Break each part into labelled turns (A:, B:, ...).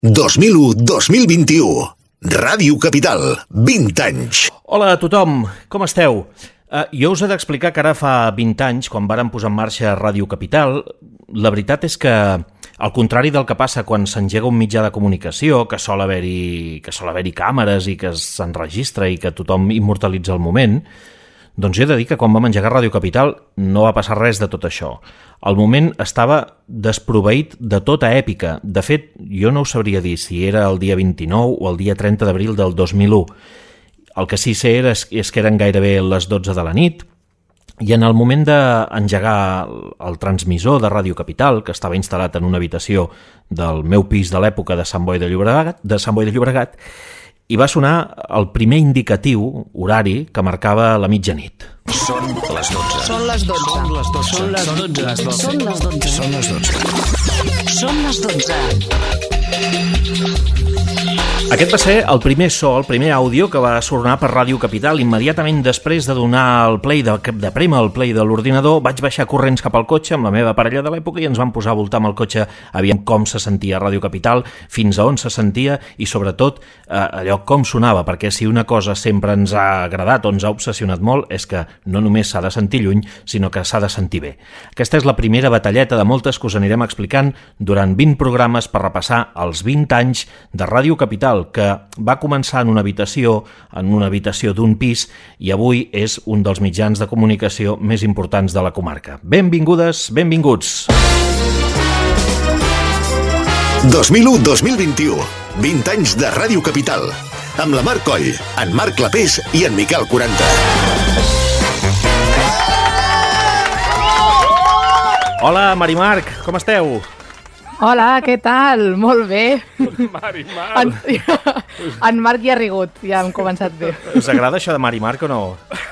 A: 2001-2021. Ràdio Capital, 20 anys.
B: Hola a tothom, com esteu? Jo us he d'explicar que ara fa 20 anys, quan vàrem posar en marxa Ràdio Capital, la veritat és que, al contrari del que passa quan s'engega un mitjà de comunicació, que sol haver-hi càmeres i que s'enregistra i que tothom immortalitza el moment, doncs he de dir que quan vam engegar Ràdio Capital no va passar res de tot això. El moment estava desproveït de tota èpica. De fet, jo no us sabria dir si era el dia 29 o el dia 30 d'abril del 2001. El que sí sé és que eren gairebé les 12 de la nit i en el moment d'engegar el transmissor de Ràdio Capital, que estava instal·lat en una habitació del meu pis de l'època de Sant Boi de Llobregat, i va sonar el primer indicatiu horari que marcava la mitjanit.
A: Són les 12.
C: Són les 12.
A: Són les 12.
C: Són les 12.
A: Són les 12.
C: Són les 12. Són les 12.
B: Aquest va ser el primer so, el primer àudio que va sonar per Ràdio Capital. Immediatament després de donar el play, de prémer el play de l'ordinador, vaig baixar corrents cap al cotxe amb la meva parella de l'època i ens vam posar a voltar amb el cotxe, aviam com se sentia Ràdio Capital, fins a on se sentia i sobretot allò com sonava, perquè si una cosa sempre ens ha agradat o ens ha obsessionat molt és que no només s'ha de sentir lluny, sinó que s'ha de sentir bé. Aquesta és la primera batalleta de moltes que us anirem explicant durant 20 programes per repassar els 20 anys de Ràdio Capital, que va començar en una habitació d'un pis i avui és un dels mitjans de comunicació més importants de la comarca. Benvingudes, benvinguts!
A: 2001-2021. 20 anys de Ràdio Capital. Amb la Marc Coll, en Marc Clapés i en Miquel 40.
B: Hola, Marimarc, com esteu?
D: Hola, què tal? Molt bé.
E: Marimarc.
D: En Marc ja ha rigut, ja hem començat bé.
B: Us agrada això de Marimarc o no?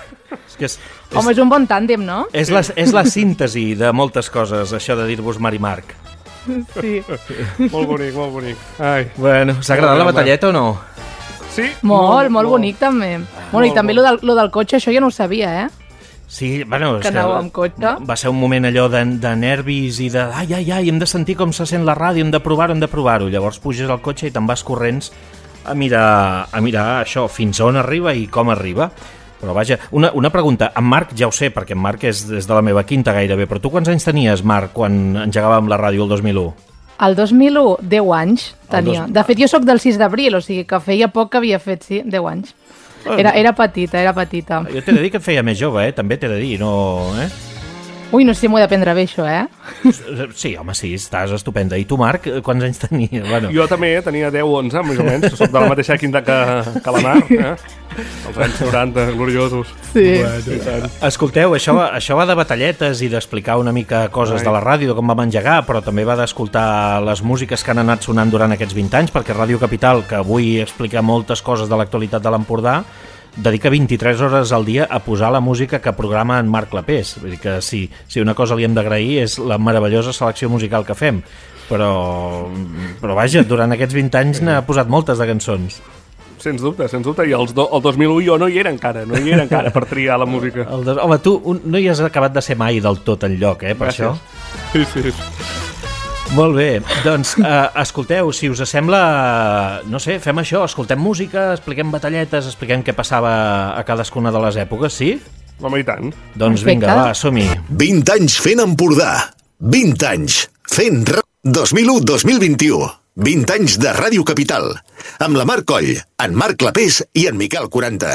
D: Home, és un bon tàndem, no?
B: És la síntesi de moltes coses, això de dir-vos Marimarc.
D: Sí.
E: Molt bonic, molt bonic. Ai.
B: Bueno, us ha agradat la batalleta o no?
E: Sí?
D: Molt bonic, també. Bueno, i també lo del cotxe, això ja no ho sabia, eh?
B: Sí, bueno,
D: que anàveu amb cotxe.
B: Va ser un moment allò de nervis i de ai, hem de sentir com se sent la ràdio, hem de provar-ho. Llavors puges al cotxe i te'n vas corrents a mirar això, fins on arriba i com arriba. Però vaja, una pregunta, en Marc ja ho sé, perquè en Marc és des de la meva quinta gairebé, però tu quants anys tenies, Marc, quan engegàvem la ràdio el 2001?
D: El 2001, 10 anys tenia. De fet, jo sóc del 6 d'abril, o sigui que feia poc que havia fet, sí, 10 anys. Era petita.
B: Jo t'he de dir que et feia més jove, també t'he de dir, no...
D: Ui, no sé si m'ho he de prendre bé, això,
B: Sí, home, sí, estàs estupenda. I tu, Marc, quants anys tenies? Bueno.
E: Jo també tenia 10 o 11, més o menys. Soc de la mateixa quinta que la Marc, Els anys 90, gloriosos.
D: Sí.
E: Bueno,
B: escolteu, això va de batalletes i d'explicar una mica coses de la ràdio, de com vam engegar, però també va d'escoltar les músiques que han anat sonant durant aquests 20 anys, perquè Ràdio Capital, que avui explica moltes coses de l'actualitat de l'Empordà, dedica 23 hores al dia a posar la música que programa en Marc Clapés. Vull dir que si una cosa li hem d'agrair és la meravellosa selecció musical que fem. Però vaja, durant aquests 20 anys n'ha posat moltes de cançons.
E: Sens dubte. I el 2001 jo no hi era encara per triar la música.
B: Home, tu no hi has acabat de ser mai del tot enlloc, per
E: Gràcies.
B: això?
E: Sí.
B: Molt bé, doncs escolteu, si us sembla, no sé, fem això, escoltem música, expliquem batalletes, expliquem què passava a cadascuna de les èpoques, sí?
E: Home, i tant.
B: Doncs vinga, va, som-hi.
A: 20 anys fent Empordà. 20 anys fent 2001-2021. 20 anys de Ràdio Capital. Amb la Marc Coll, en Marc Clapés i en Miquel 40.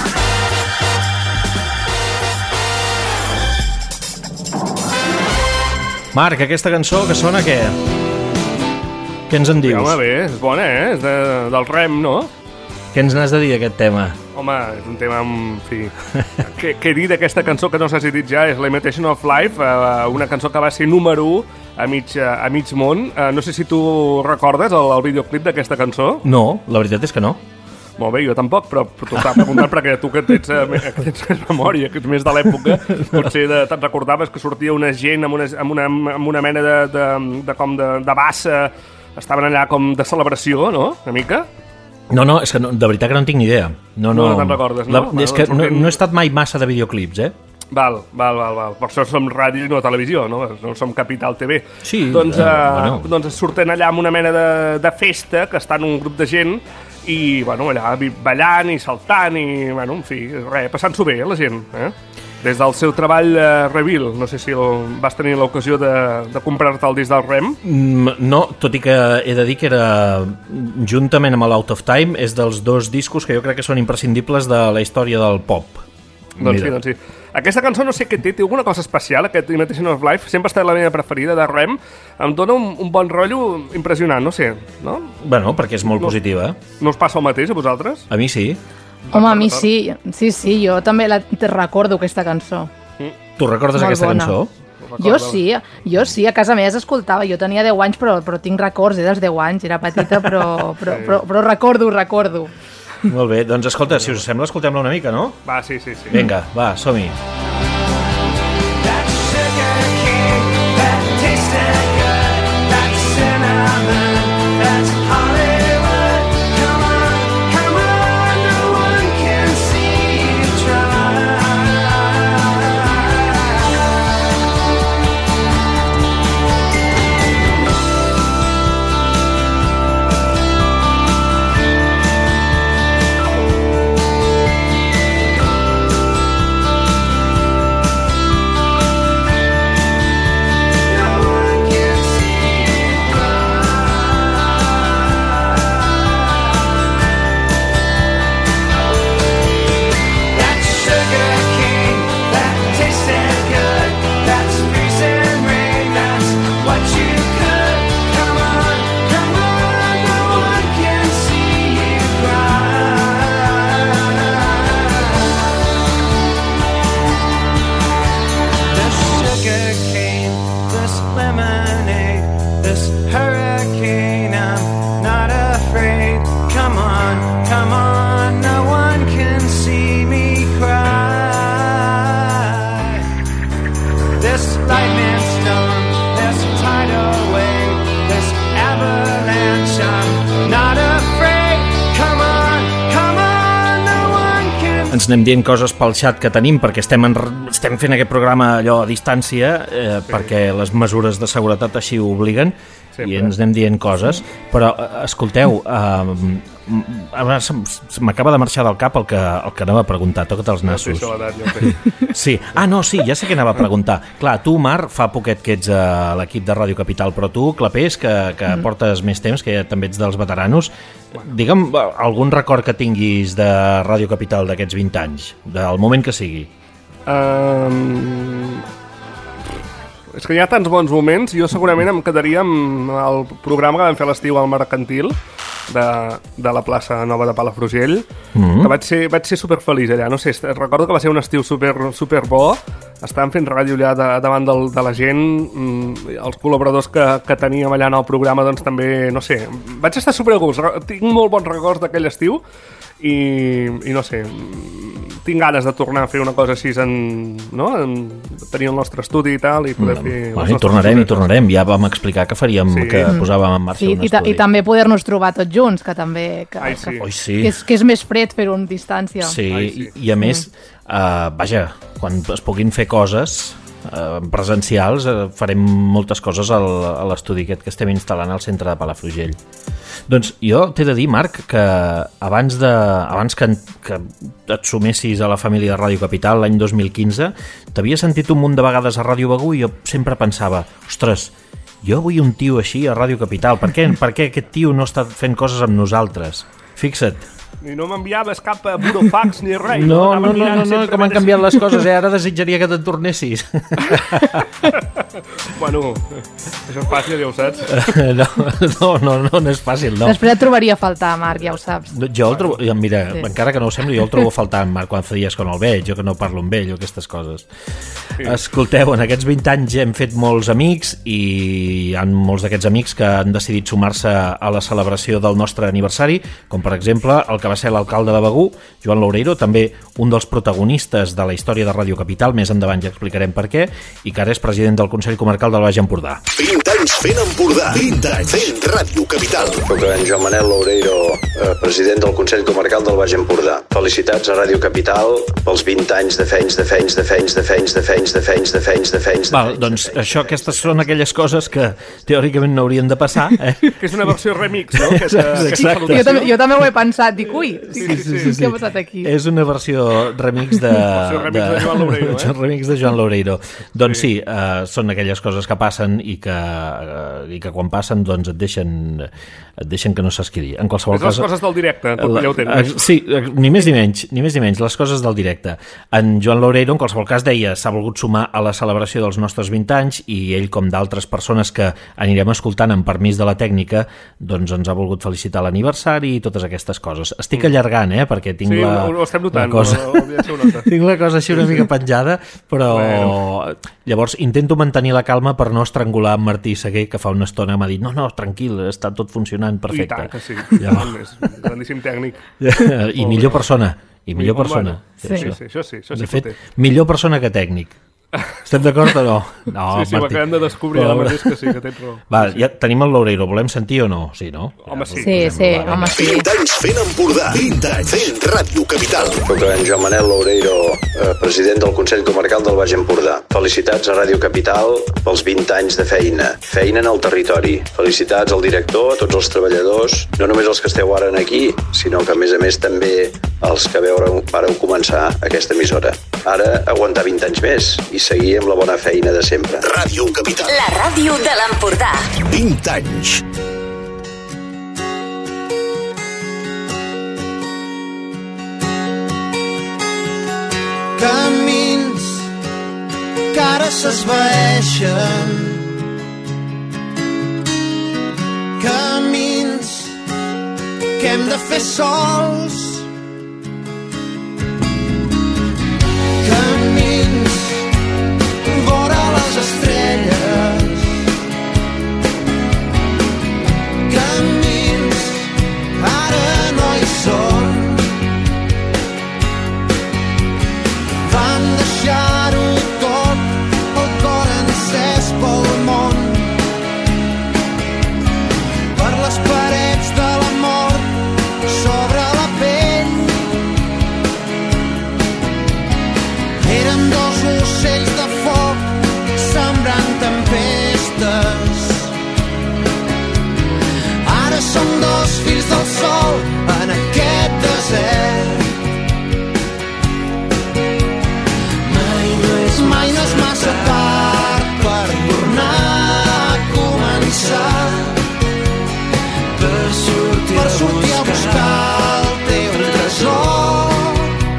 B: Marc, aquesta cançó que sona, què? Què ens en dius?
E: Home, bé, és bona, És del Rem, no?
B: Què ens n'has de dir d'aquest tema?
E: Home, és un tema, en fi... Què dir d'aquesta cançó que no s'ha dit ja? És l'Imitation of Life, una cançó que va ser número 1 a mig món. No sé si tu recordes el videoclip d'aquesta cançó.
B: No, la veritat és que no.
E: Molt bé, jo tampoc, però t'ho estava preguntant perquè tu que tens més memòria, que ets més de l'època, potser te'n recordaves que sortia una gent amb una mena de bassa, estaven allà com de celebració, no? Una mica?
B: No, és que de veritat que no en tinc ni idea. No
E: te'n recordes, no?
B: És que no he estat mai massa de videoclips,
E: Val. Per això som ràdio i no televisió, no? No som Capital TV.
B: Sí,
E: Doncs,
B: bueno.
E: doncs surten allà amb una mena de festa, que estan un grup de gent, i, bueno, allà ballant i saltant i, bueno, en fi, res, passant-s'ho bé, la gent, Des del seu treball Reveal, no sé si vas tenir l'ocasió de comprar-te el disc del Rem.
B: No, tot i que he de dir que era, juntament amb l'Out of Time, és dels 2 discos que jo crec que són imprescindibles de la història del pop.
E: Doncs sí. Aquesta cançó no sé què té alguna cosa especial, aquest Imitation of Life, sempre ha estat la meva preferida de Rem, em dona un bon rotllo impressionant, no sé, no?
B: Bueno, perquè és molt positiva.
E: No us passa el mateix a vosaltres?
B: A mi sí.
D: Home, a mi sí, jo també te recordo aquesta cançó.
B: Tu recordes
D: Molt
B: aquesta
D: bona.
B: cançó?
D: Jo sí, a casa meva escoltava, jo tenia 10 anys però tinc records, dels 10 anys, era petita però recordo.
B: Molt bé, doncs escolta, si us sembla, escoltem-la una mica, no?
E: Va, sí.
B: Vinga, va, som-hi. Ens anem dient coses pel xat que tenim perquè estem fent aquest programa allò a distància perquè les mesures de seguretat així ho obliguen. Sempre. I ens anem dient coses, però escolteu, m'acaba de marxar del cap el que anava a preguntar, toca't els nassos. Sí, sí, ja sé què anava a preguntar. Clar, tu, Mar, fa poquet que ets a l'equip de Ràdio Capital, però tu, Clapés, que portes més temps, que també ets dels veteranos, digue'm algun record que tinguis de Ràdio Capital d'aquests 20 anys, del moment que sigui.
E: És que hi ha tants bons moments. Jo segurament em quedaria amb el programa que vam fer a l'estiu al Mercantil de la plaça Nova de Palafrugell, que vaig ser superfeliç allà. No sé, recordo que va ser un estiu super bo. Estàvem fent ràdio allà davant de la gent. Els col·laboradors que teníem allà en el programa, doncs també, no sé, vaig estar supergust. Tinc molt bons records d'aquell estiu i no sé, tinc ganes de tornar a fer una cosa així tenir el nostre estudi i tal i poder fer...
B: Tornarem, ja vam explicar que faríem, que posàvem en marxa un estudi.
D: I també poder-nos trobar tots junts, que també
B: sí.
D: Que és més fred fer-ho en distància.
B: Sí, i a més, vaja, quan es puguin fer coses presencials, farem moltes coses a l'estudi aquest que estem instal·lant al centre de Palafrugell. Doncs jo t'he de dir, Marc, que abans que et sumessis a la família de Ràdio Capital l'any 2015, t'havia sentit un munt de vegades a Ràdio Begú i jo sempre pensava, ostres, jo vull un tio així a Ràdio Capital, per què aquest tio no està fent coses amb nosaltres? Fixa't.
E: I no m'enviaves cap burofax ni res.
B: No, com han canviat les coses, ara desitjaria que te'n tornessis.
E: Bueno, això és fàcil, ja ho saps.
B: No és fàcil, no.
D: Després et trobaria a faltar, Marc, ja ho saps.
B: Jo el trobo, mira, encara que no ho sembli, jo el trobo a faltar en Marc quan fa dies que no el veig, jo que no parlo amb ell o aquestes coses. Sí. Escolteu, en aquests 20 anys hem fet molts amics i hi ha molts d'aquests amics que han decidit sumar-se a la celebració del nostre aniversari, com per exemple, el que va ser l'alcalde de Begur, Joan Loureiro, també un dels protagonistes de la història de Ràdio Capital, més endavant ja explicarem per què, i que ara és president del Consell Comarcal del Baix Empordà.
A: 20 anys fent Empordà, 20 anys fent Ràdio Capital.
F: Soc en Joan Manel Loureiro, president del Consell Comarcal del Baix Empordà. Felicitats a Ràdio Capital pels 20 anys de feins.
B: Val, doncs aquestes són aquelles coses que teòricament no haurien de passar,
E: Que és una versió remix, no?
B: Exacte.
D: Jo també ho he pensat, dic, ui,
E: Sí.
D: què ha passat aquí?
B: És una versió remix de...
E: Versió remix de Joan Loureiro,
B: remix de Joan Loureiro. Doncs sí, són aquelles coses que passen i que quan passen doncs et deixen que no saps què dir. En qualsevol
E: És les coses del directe, tot allà ho tens.
B: Sí, ni més ni menys, les coses del directe. En Joan Loureiro, en qualsevol cas, deia s'ha volgut sumar a la celebració dels nostres 20 anys i ell, com d'altres persones que anirem escoltant amb permís de la tècnica, doncs ens ha volgut felicitar l'aniversari i totes aquestes coses. Estic allargant, perquè tinc
E: ho estem notant,
B: la cosa...
E: ho nota.
B: Tinc la cosa així una mica penjada, però llavors intento mantenir la calma per no estrangular en Martí Seguer, que fa una estona m'ha dit no, tranquil, està tot funcionant perfecte.
E: I tant que sí,
B: Llavors...
E: és grandíssim tècnic.
B: I millor persona.
E: Sí, això sí.
B: De fet, millor persona que tècnic. Estem d'acord o no? No,
E: sí, ho acabem de descobrir ara mateix que sí, que tens raó.
B: Va, ja tenim el Loureiro, volem sentir o no? Sí, no?
E: Home, sí.
D: Sí, home, sí.
A: 20 anys fent Empordà, 20 anys fent Ràdio Capital.
F: Soc en Joan Manel Loureiro, president del Consell Comarcal del Baix Empordà. Felicitats a Ràdio Capital pels 20 anys de feina en el territori. Felicitats al director, a tots els treballadors, no només els que esteu ara aquí, sinó que a més també els que vareu començar aquesta emissora. Ara aguantar 20 anys més i seguir amb la bona feina de sempre.
A: Ràdio Capital.
C: La ràdio de l'Empordà.
A: 20 anys.
G: Camins que ara s'esvaeixen, camins que hem de fer sols, camins vora les estrelles, camins ara no hi són. Vam deixar-ho tot, el cor encès pel món, per les parets de la mort sobre la pell. Érem dos ocells de foc sembrant tempestes. Ara som dos fills del sol en aquest desert. Mai no és massa tard per tornar a començar, per sortir a buscar el teu tresor.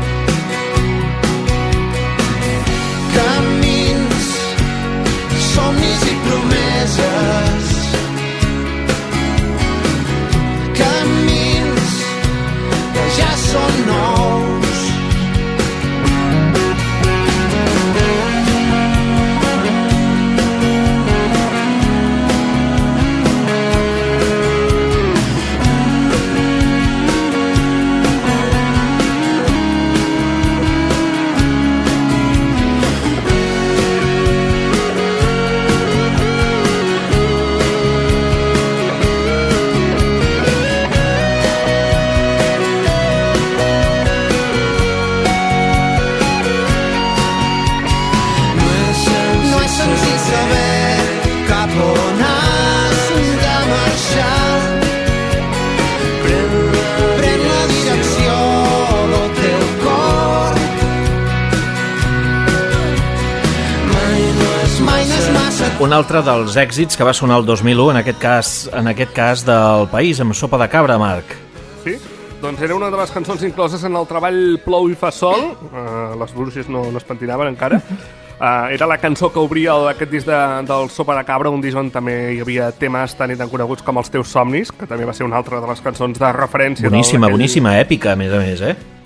G: Camins, somnis i promeses, camins que ja són nous.
B: Un altre dels èxits que va sonar el 2001, en aquest cas del País, amb Sopa de Cabra, Marc.
E: Sí? Doncs era una de les cançons incloses en el treball Plou i fa sol. Les bruixes no es pentinaven encara. Era la cançó que obria aquest disc del Sopa de Cabra, un disc on també hi havia temes tan i tan coneguts com Els teus somnis, que també va ser una altra de les cançons de referència.
B: Boníssima, èpica, a més,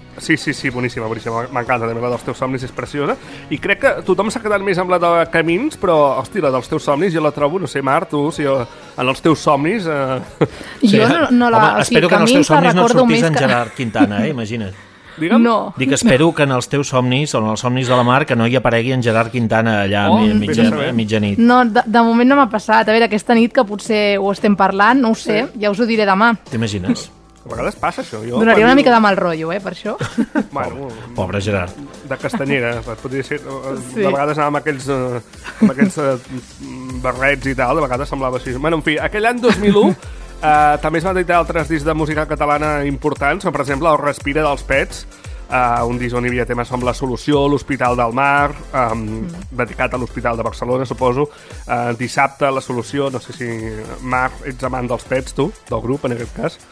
E: Sí, boníssima. M'encanta, també la dels teus somnis és preciosa. I crec que tothom s'ha quedat més amb la de Camins, però, hosti, la dels teus somnis jo la trobo, no sé, Marc, tu, si en els teus somnis...
D: Jo no la...
B: Home, espero que en els teus somnis no et sortís en Gerard Quintana, imagina't.
E: Digue'm?
D: No.
B: Dic, espero que en els teus somnis, o en els somnis de la Mar, que no hi aparegui en Gerard Quintana allà a mitjanit.
D: No, de moment no m'ha passat. A veure, aquesta nit que potser ho estem parlant, no ho sé, ja us ho diré demà.
B: T'imagines?
E: A vegades passa això.
D: Donaria una mica de mal rotllo, per això.
E: Bueno,
B: Pobre Gerard.
E: De castanyera, podria ser.
D: Sí.
E: De vegades anava amb aquells barrets i tal, de vegades semblava així. Bueno, en fi, aquell any 2001 també es van editar altres discs de música catalana importants, com per exemple el Respira dels Pets, un disc on hi havia temes com La Solució, l'Hospital del Mar, dedicat a l'Hospital de Barcelona, suposo. Dissabte, La Solució, no sé si, Marc, ets amant dels Pets, tu, del grup, en aquest cas.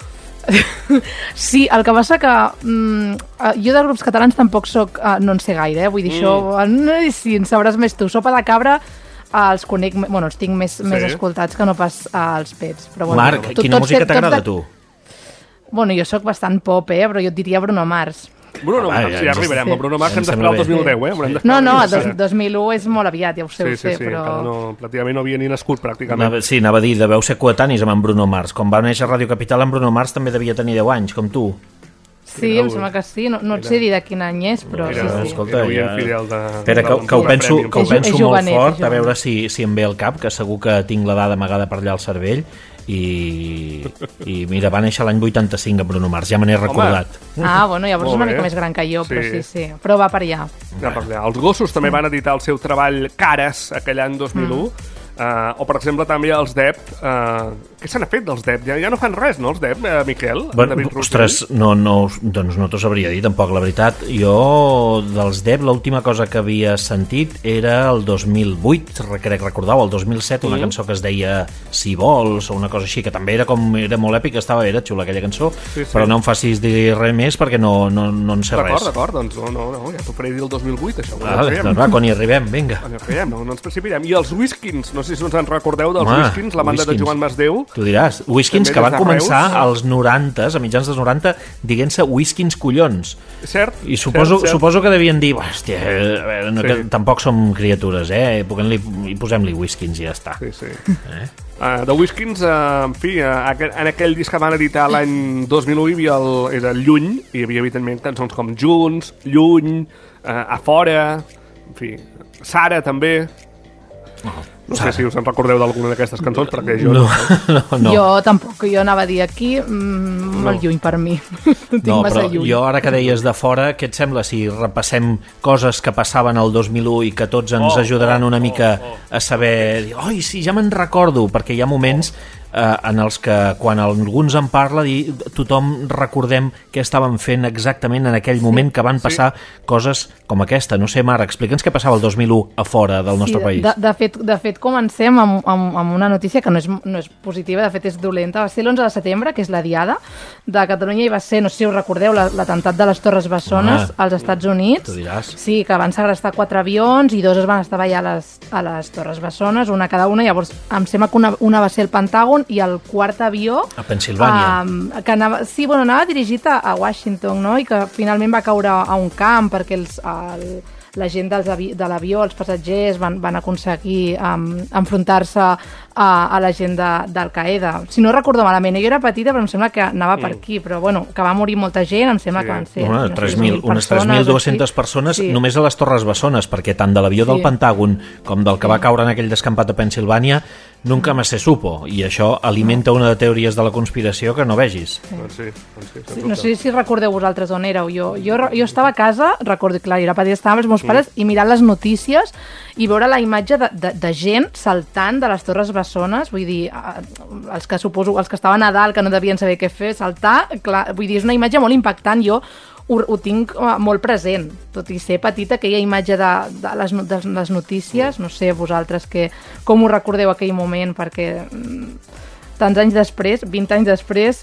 D: Sí, el que passa que jo de grups catalans tampoc no en sé gaire, vull dir això, sí, en sabràs més tu. Sopa de Cabra els conec, bueno, els tinc més escoltats que no pas als Pets. Però, bueno,
B: Marc, quina música t'agrada a tu?
D: Bueno, jo sóc bastant pop, però jo et diria Bruno Mars.
E: Bruno Mars, ja arribarem. El Bruno Mars hem d'esperar el 2010,
D: No, 2001 és molt aviat, ja ho sé, però...
E: Pràcticament no havia ni nascut, pràcticament.
B: Sí, anava a dir, deveu ser coetanis amb en Bruno Mars. Com va néixer Ràdio Capital, en Bruno Mars també devia tenir 10 anys, com tu.
D: Sí, em sembla que sí, no et sé dir de quin any és, però sí.
B: Escolta,
E: espera,
B: que ho penso molt fort, a veure si em ve al cap, que segur que tinc la dada amagada per allà al cervell, i mira, va néixer l'any 85 a Bruno Mars, ja me n'he recordat.
D: Bueno, llavors és una mica més gran que jo, però sí, però va per allà.
E: Els Gossos també van editar el seu treball Cares aquell any 2001, o per exemple també els Dep. Què se n'ha fet dels Dep? Ja no fan res, no, els Dep, Miquel?
B: Ostres, doncs no t'ho sabria dir tampoc, la veritat. Jo dels Dep l'última cosa que havia sentit era el 2008, crec recordar, o el 2007, una cançó que es deia Si vols, o una cosa així, que també era molt èpica, era xula aquella cançó, però no em facis dir res més perquè no en sé res.
E: D'acord, doncs no, ja t'ho faré dir el 2008, això.
B: Doncs va, quan hi arribem, vinga.
E: No ens precipirem. I els Whiskins, no sé si us en recordeu dels Whiskins, la banda de Joan Masdeu.
B: Tu diràs, Whiskins, que van començar als 90, a mitjans dels 90, dient-se Whiskins collons.
E: Cert.
B: I suposo que devien dir, hòstia, que tampoc som criatures, posem-li Whiskins i ja està.
E: Sí. De Whiskins, en fi, en aquell disc que van editar l'any 2001 era el Lluny, i hi havia evidentment cançons com Junts, Lluny, A Fora, en fi, Sara també. No sé si us en recordeu d'alguna d'aquestes cançons, perquè jo no.
D: Jo tampoc, jo anava a dir aquí, molt lluny per mi. Tinc massa lluny.
B: Jo ara que deies de fora, què et sembla si repassem coses que passaven el 2001 i que tots ens ajudaran una mica a saber, oi, sí, ja me'n recordo, perquè hi ha moments en els que quan alguns en parla tothom recordem què estaven fent exactament en aquell moment que van passar coses com aquesta. No sé, Mar, explica'ns què passava el 2001 a fora del nostre país.
D: De fet, comencem amb una notícia que no és positiva, de fet és dolenta. Va ser l'11 de setembre, que és la Diada de Catalunya, i va ser, no sé si us recordeu, l'atemptat de les Torres Bessones als Estats Units.
B: Tu diràs.
D: Sí, que van segrestar 4 avions i 2 es van estavellar a les Torres Bessones, una cada una. Llavors, em sembla que una va ser el Pentàgon i el quart avió
B: a Pensilvània
D: que anava dirigit a Washington, no? I que finalment va caure a un camp perquè la gent de l'avió, els passatgers van aconseguir enfrontar-se a la gent d'Al-Qaeda. Si no recordo malament, jo era petita però em sembla que anava per aquí, però bueno, que va morir molta gent, em sembla que van ser
B: unes 3.200 persones només a les Torres Bessones, perquè tant de l'avió del Pentàgon com del que va caure en aquell descampat a Pensilvània nunca más se supo, i això alimenta una de teories de la conspiració que no vegis.
D: No sé si recordeu vosaltres on éreu. Jo estava a casa, recordo, clar, era petita, estava amb els meus pares i mirant les notícies i veure la imatge de gent saltant de les Torres Bessones, vull dir, els que estaven a dalt, que no devien saber què fer, saltar, clar, vull dir, és una imatge molt impactant. Jo ho tinc molt present, tot i ser petita, aquella imatge de les notícies. No sé vosaltres com ho recordeu aquell moment, perquè tants anys després, 20 anys després,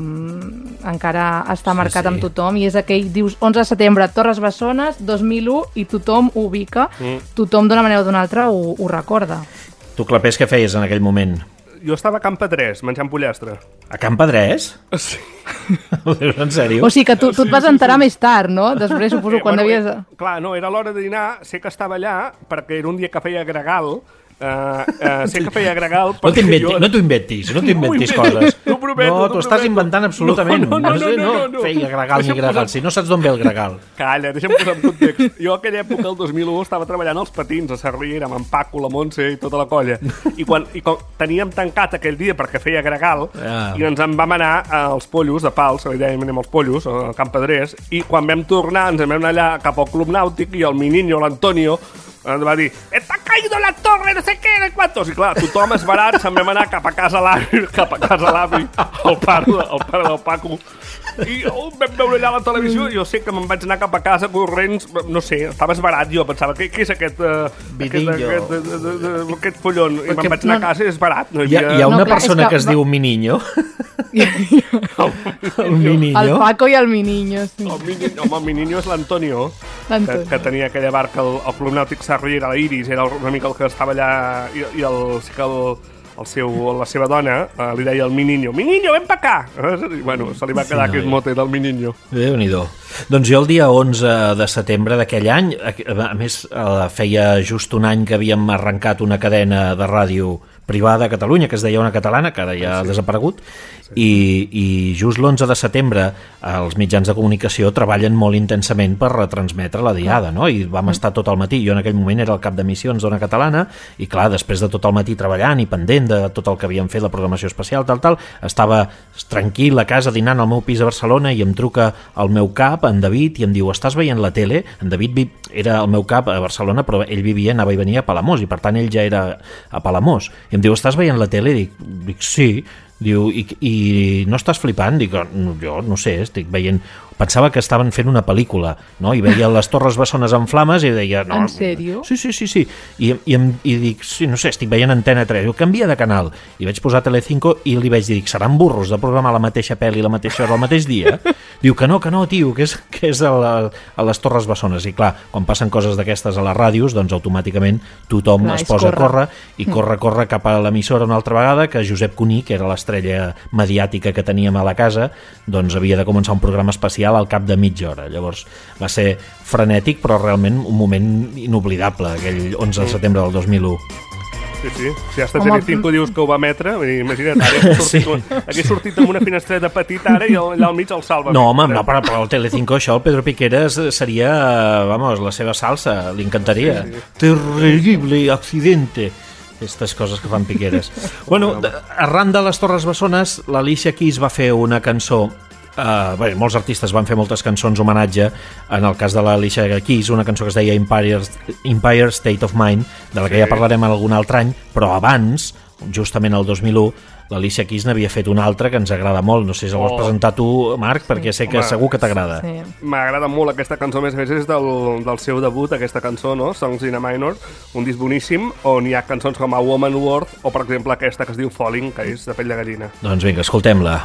D: encara està marcat amb tothom, i és aquell, dius, 11 de setembre, Torres Bessones, 2001, i tothom ho ubica, tothom d'una manera o d'una altra ho recorda.
B: Tu, Clapés, què feies en aquell moment?
E: Jo estava a Can Pedrés, menjant pollastre.
B: A Can Pedrés?
E: Sí.
B: En sèrio?
D: O sigui que tu et vas enterar més tard, no? Després suposo quan devies...
E: Clar, no, era l'hora de dinar, sé que estava allà perquè era un dia que feia gregal. Sé que feia gregal
B: no t'ho inventis coses.
E: T'ho prometo,
B: no, t'ho estàs inventant absolutament.
E: No.
B: Feia gregal ni gregal, si no saps d'on ve el gregal.
E: Calla, deixa'm posar en context. Jo a aquella època, el 2001, estava treballant als patins a Sarriera, amb en Paco, la Montse i tota la colla. I quan teníem tancat aquell dia perquè feia gregal, i ens en vam anar als pollos de Pals, que li dèiem anem als pollos, al Camp Pedrers, i quan vam tornar ens vam anar allà cap al Club Nàutic i el Miniño, l'Antonio, ens va dir, ¡está caído la torre, no sé què, no sé quantos! I clar, tothom esbarat, se'n vam anar cap a casa l'avi, el pare del Paco. I vam veure allà la televisió, jo sé que me'n vaig anar cap a casa corrents, no sé, estava esbarat, jo pensava, què és aquest follon? I me'n vaig anar a casa i esbarat.
B: Hi ha una persona que es diu Miniño. El Miniño.
D: El Paco i el Miniño, sí.
E: El Miniño és l'Antonio, que tenia aquella barca al Club Nàutic Sarriera, la Iris, era una mica el que estava allà, i la seva dona li deia al Miniño, Miniño, ven pa acá! I bueno, se li va quedar aquest mote del Miniño.
B: Déu-n'hi-do. Doncs jo el dia 11 de setembre d'aquell any, a més feia just un any que havíem arrencat una cadena de ràdio privada a Catalunya, que es deia Ona Catalana, que ara ja ha desaparegut, i just l'11 de setembre els mitjans de comunicació treballen molt intensament per retransmetre la diada, no? I vam estar tot el matí, jo en aquell moment era el cap d'emissions d'Ona Catalana, i clar, després de tot el matí treballant i pendent de tot el que havíem fet, la programació especial, tal, estava tranquil a casa dinant al meu pis a Barcelona i em truca el meu cap, en David, i em diu, estàs veient la tele? En David era el meu cap a Barcelona, però ell anava i venia a Palamós, i per tant ell ja era a Palamós. I em diu, estàs veient la tele? Dic sí. Diu, i no estàs flipant? Dic, jo no sé, estic veient... Pensava que estaven fent una pel·lícula, no? I veia les Torres Bessones en flames i deia... No,
D: en sèrio?
B: Sí. I dic, sí, no sé, estic veient Antena 3. Diu, canvia de canal. I vaig posar Telecinco i li vaig dir, seran burros de programar la mateixa pel·li, la mateixa hora, el mateix dia? Diu que no, tio, que és a les Torres Bessones. I clar, quan passen coses d'aquestes a les ràdios, doncs automàticament tothom es posa a córrer i corre cap a l'emissora una altra vegada, que Josep Cuní, que era l'estrella mediàtica que teníem a la casa, doncs havia de començar un programa especial al cap de mitja hora. Llavors va ser frenètic, però realment un moment inoblidable, aquell 11 de setembre del 2001.
E: Sí. Si hasta Telecinco dius que ho va emetre, imagina't, ara hagués sortit amb una finestreta petita ara i allà al mig el salva.
B: No, home, no, però el Telecinco això, el Pedro Piqueras seria, vamos, la seva salsa, li encantaria. Sí. Terrible accidente. Aquestes coses que fan Piqueras. Bueno, arran de les Torres Bessones, l'Alicia Keys va fer una cançó. Molts artistes van fer moltes cançons homenatge. En el cas de l'Alicia Keys, una cançó que es deia Empire State of Mind, de la que ja parlarem algun altre any, però abans, justament el 2001, l'Alicia Keys n'havia fet una altra que ens agrada molt. No sé si la vols presentar tu, Marc, perquè sé que segur que t'agrada.
D: Sí.
E: M'agrada molt aquesta cançó, més és del seu debut, aquesta cançó, no? Songs in a Minor, un disc boníssim, on hi ha cançons com A Woman Worth, o per exemple aquesta que es diu Falling, que és de pell de gallina.
B: Doncs vinga, escoltem-la.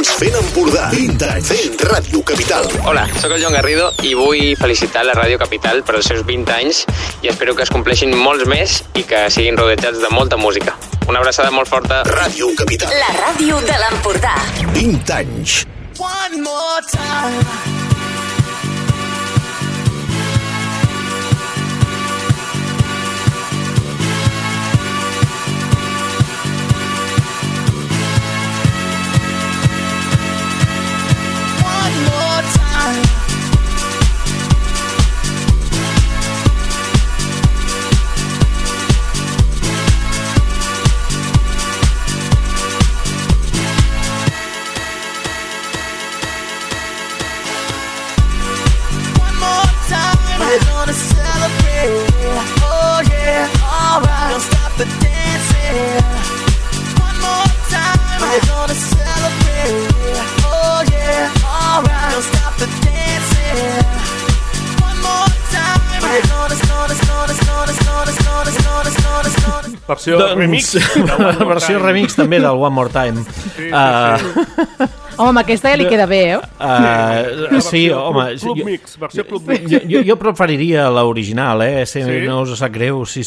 A: anys fent Empordà. 20 anys fent Ràdio Capital.
H: Hola, sóc el Joan Garrido i vull felicitar la Ràdio Capital per els seus 20 anys i espero que es compleixin molts més i que siguin rodejats de molta música. Una abraçada molt forta.
A: Ràdio Capital.
C: La ràdio de l'Empordà.
A: 20 anys.
G: One more time.
E: Versió remix.
B: Versió remix també del One More Time.
D: Home, amb aquesta ja li queda bé,
B: Sí, home.
E: Club Mix, versió Club Mix.
B: Jo preferiria l'original, si no us sap greu, sí.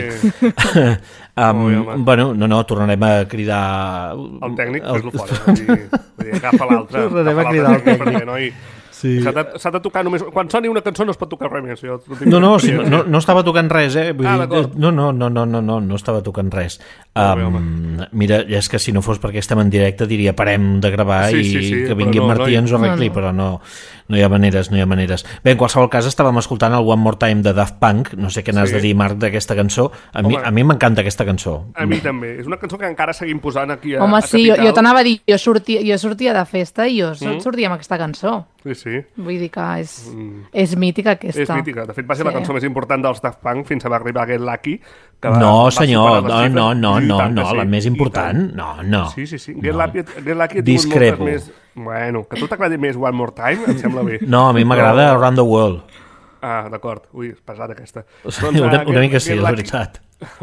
B: Bueno, no, tornarem a cridar...
E: El tècnic, que és el fora. Vull dir, agafa l'altre.
B: Tornarem a cridar el tècnic.
E: Sí. S'ha de tocar només... Quan soni una cançó no es pot tocar res més.
B: No estava tocant res, Vull dir,
E: d'acord.
B: No estava tocant res. Mira, és que si no fos perquè estem en directe diria parem de gravar i que vingui Martí ens ho arregli, però no hi ha maneres. Bé, en qualsevol cas estàvem escoltant el One More Time de Daft Punk, no sé què n'has de dir, Marc, d'aquesta cançó. A mi m'encanta aquesta cançó.
E: A mi també. És una cançó que encara seguim posant aquí a
D: Home, sí,
E: Capital.
D: jo t'anava a dir, jo sortia de festa i jo sortia amb aquesta cançó.
E: Sí.
D: Vull dir que és mítica aquesta.
E: És mítica. De fet, va ser la cançó més important dels Daft Punk fins a arribar a Get Lucky.
B: No, senyor, no, la més important, no.
E: Sí. Get Lucky ha tingut moltes més... Bueno, que a tu t'agradi més One More Time, em sembla bé.
B: No, a mi m'agrada Around the World.
E: D'acord. Ui, és pesada aquesta.
B: Una mica sí, la veritat.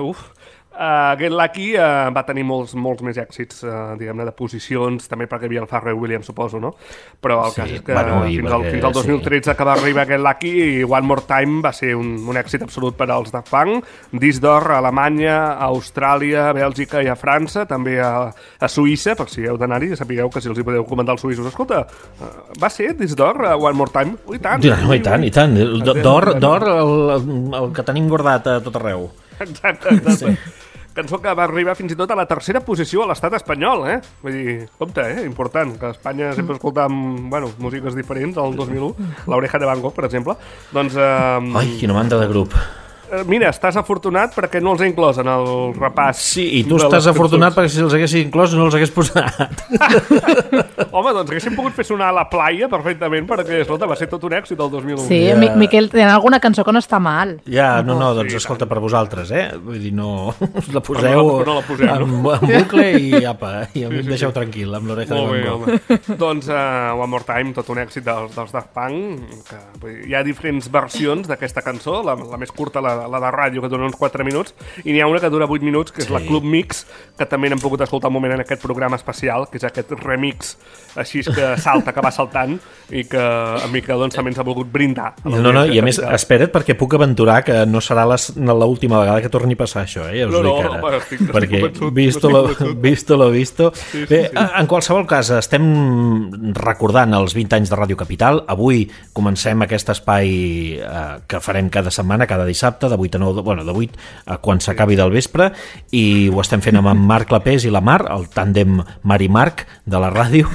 E: Get Lucky va tenir molts més èxits, diguem-ne, de posicions, també perquè hi havia el Pharrell Williams, suposo, no? Però el cas és que fins al 2013 que va arribar Get Lucky i One More Time va ser un èxit absolut per als Daft Punk. Disc d'or a Alemanya, a Austràlia, a Bèlgica i a França, també a Suïssa, per si heu d'anar-hi, sapigueu que si els hi podeu comentar als suïssos. Escolta, va ser disc d'or a One More Time? I tant.
B: I tant. D'or el que tenim guardat a tot arreu.
E: Exacte. Sí. Cançó que va arribar fins i tot a la tercera posició a l'estat espanyol, Vull dir, compte, important, que a Espanya sempre escoltàvem, músiques diferents, el 2001, l'Oreja de Van Gogh, per exemple. Doncs...
B: Ai, quina banda de grup.
E: Mira, estàs afortunat perquè no els he inclòs en el repàs.
B: Sí, i tu estàs afortunat perquè si els haguessis inclòs no els hagués posat.
E: Home, doncs haguéssim pogut fer sonar a la playa perfectament perquè, escolta, va ser tot un èxit el 2001.
D: Sí, Miquel, tenen alguna cançó que no està mal.
B: Ja, doncs escolta, per vosaltres, Vull dir, no us la poseu en bucle i apa, i em deixeu tranquil amb l'Oreja de Van Gogh.
E: Doncs One More Time, tot un èxit dels Daft Punk, que hi ha diferents versions d'aquesta cançó, la més curta, la de ràdio, que dura uns 4 minuts, i n'hi ha una que dura 8 minuts, que és la Club Mix, que també n'hem pogut escoltar un moment en aquest programa especial, que és aquest remix així que salta, que va saltant, i que en Miquel doncs, també ens ha volgut brindar.
B: No, i a més, espera't, perquè puc aventurar que no serà l'última vegada que torni a passar això, ja us dic ara. Perquè visto lo visto. Bé, en qualsevol cas, estem recordant els 20 anys de Ràdio Capital. Avui comencem aquest espai que farem cada setmana, cada dissabte, de 8 a 9, de 8 a quan s'acabi del vespre, i ho estem fent amb en Marc Clapés i la Mar, el tàndem Mar i Marc de la ràdio.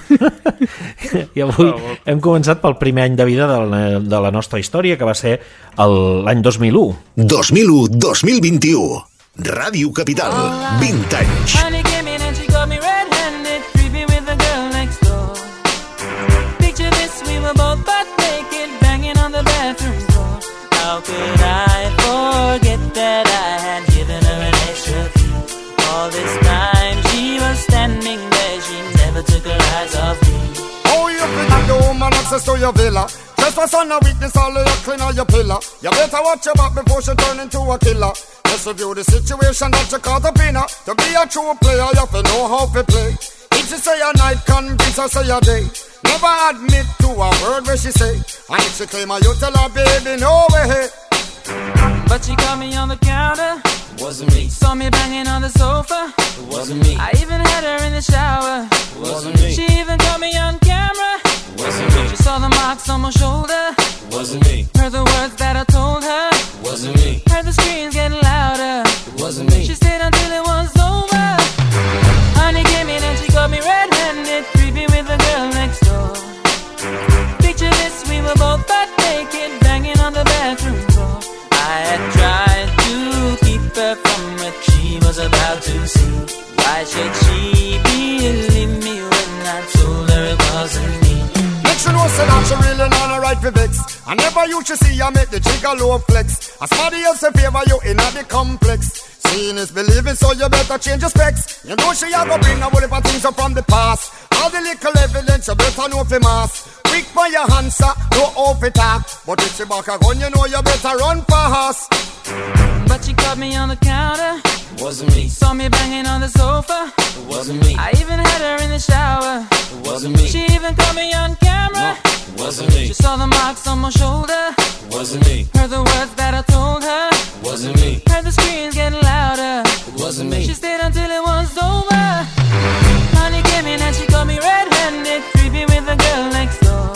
B: I avui hem començat pel primer any de vida de la nostra història, que va ser l'any 2001.
A: 2001-2021. Ràdio Capital. 20 anys.
I: How could I forget that I had given her an extra fee? All this time she was standing there, she never took her eyes off me.
G: Oh, you think the woman access to your villa? Just for son of weakness, all of your clean on your pillar. You better watch your back before she turn into a killer. Just review the situation that you caught up in her. To be a true player, you have to know how to play.
I: If
G: she say a night, convince her say a day. Never admit to a word where she say. And if she claim her, you tell her, baby, no way.
I: But she caught me on the counter.
J: Wasn't me.
I: Saw me banging on the sofa.
J: Wasn't me.
I: I even had her in the shower.
J: Wasn't me.
I: She even caught me on camera.
J: Wasn't me.
I: She saw the marks on my shoulder.
J: Wasn't me.
I: Heard the words that I told her.
J: Wasn't me.
I: Heard the screams getting louder.
J: Wasn't me.
I: She stayed until it was over. Honey came in and she caught me red-handed, creepy with the girl next door. Picture this, we were both butt naked, banging on the bathroom floor. I had tried to keep her from what she was about to see. Why should she believe me when I told her it wasn't me?
G: Make she know say that she really not a right for vex. I never used to see her make the jigger low flex. As somebody else in favor you in the complex. Seeing is believing, so you better change your specs. You know she a go bring a whole heap of things up from the past. All the little evidence you better know for mass. Quick for your answer, no off it talk. But if she back a gun, you know you better run fast.
I: But she caught me on the counter.
J: Wasn't me.
I: Saw me banging on the sofa.
J: It wasn't me.
I: I even had her in the shower.
J: It wasn't me.
I: She even caught me on camera.
J: No, it wasn't me.
I: She saw the marks on my shoulder.
J: It wasn't me.
I: Heard the words that I told her.
J: It wasn't me.
I: Heard the screams getting louder.
J: It wasn't me.
I: She stayed until it was over. Honey came in and she caught me red-handed, creepy with the girl next door.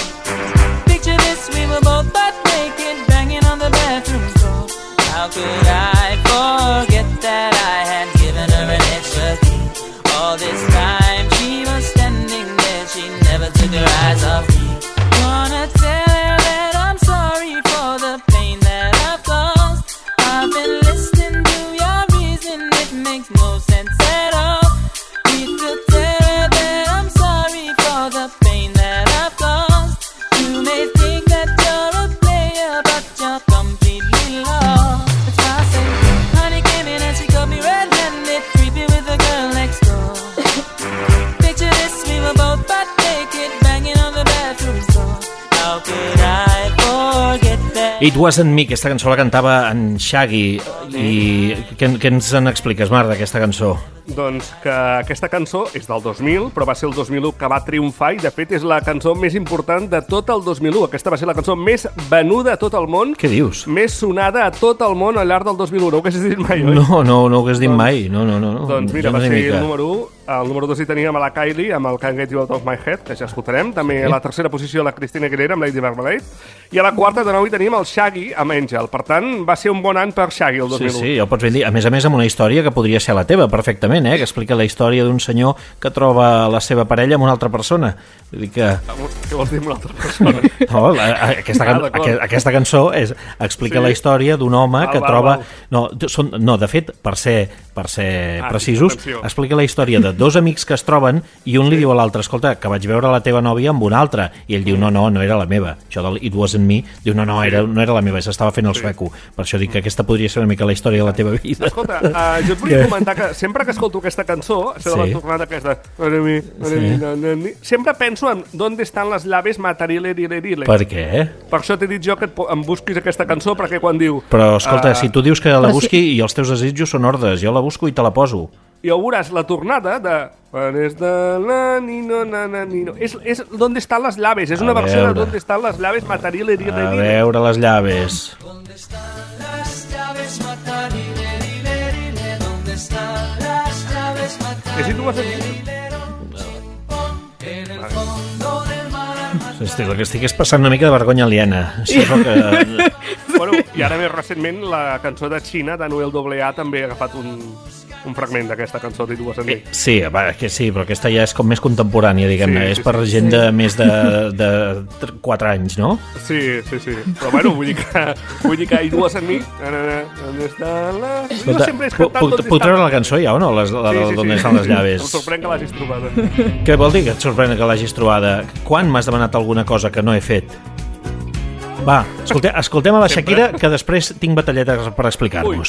I: Picture this, we were both butt naked, banging on the bathroom floor. How could I forget that I had given her an extra key? All this time she was standing there, she never took her eyes off me. Wanna tell her that I'm sorry for the pain that I've caused. I've been listening to your reason, it makes no sense at all. Need to tell her that I'm sorry for the pain that I've caused. You may think that you're a player, but you're completely lost. That's why I say, honey came in and she caught me red-handed, creepy with the girl next door. Picture this, we were both butt naked, banging on the bathroom floor. How could I forget that?
B: It Wasn't Me, aquesta cançó la cantava en Shaggy. I què ens en expliques, Marc, d'aquesta cançó?
E: Doncs que aquesta cançó és del 2000, però va ser el 2001 que va triomfar i, de fet, és la cançó més important de tot el 2001. Aquesta va ser la cançó més venuda a tot el món.
B: Què dius?
E: Més sonada a tot el món al llarg del 2001. No ho haguessis dit mai, oi?
B: No ho hagués dit mai. No.
E: Doncs mira, va ser el número 1. El número 2 hi teníem a la Kylie amb el Can't Get You Out of My Head, que ja escoltarem. També a la tercera posició la Christina Aguilera amb Lady Marmalade. I a la quarta de nou hi teníem el Shaggy amb Angel. Per tant, va ser un bon any per Shaggy el 2001.
B: Sí, ja ho pots ben dir. A més, amb una història que podria ser la teva, perfectament, que explica la història d'un senyor que troba la seva parella amb una altra persona. Vull dir que...
E: Què vols dir amb una altra persona?
B: No, aquesta cançó explica la història d'un home que troba... No, de fet, per ser precisos, explica la història de dos amics que es troben i un li diu a l'altre, escolta, que vaig veure la teva nòvia amb una altra, i ell diu, no era la meva. Això del It Wasn't Me, diu, no era la meva, s'estava fent el sueco. Per això dic que aquesta podria ser una mica la història de la teva vida.
E: Escolta, jo et volia comentar que sempre que escolto aquesta cançó, la tornada aquesta, sempre penso en ¿dónde están las llaves matarilerile?
B: Per què?
E: Per això t'he dit jo que em busquis aquesta cançó, perquè quan diu...
B: Però, escolta, si tu dius que la busqui i els teus desitjos són ordes, jo la busco i te la poso.
E: I ho veuràs, la tornada de... És ¿dónde están las llaves? És una versió de ¿dónde están las llaves matarilerile?
B: A veure les llaves.
I: ¿Dónde están las llaves matarilerile? ¿Dónde están las llaves matarilerile?
E: És tu has dit?
I: En el fondo del mar.
B: El que estic és passant una mica de vergonya aliena. Això és el que...
E: Bueno, i ara més recentment la cançó de Xina de Noel AA també ha agafat un fragment d'aquesta cançó d'It Wasn't Me.
B: Sí, però aquesta ja és com més contemporània, diguem-ne. És per gent de més de 4 anys, no?
E: Sí. Però bueno, vull dir que It Wasn't Me... Jo sempre he escoltat...
B: Puc treure la cançó ja o no? D'on estan les llaves?
E: Em sorprèn que l'hagis trobada.
B: Què vol dir que et sorprèn que l'hagis trobada? Quan m'has demanat alguna cosa que no he fet? Va, escoltem a la Shakira, que després tinc batalletes per explicar-nos.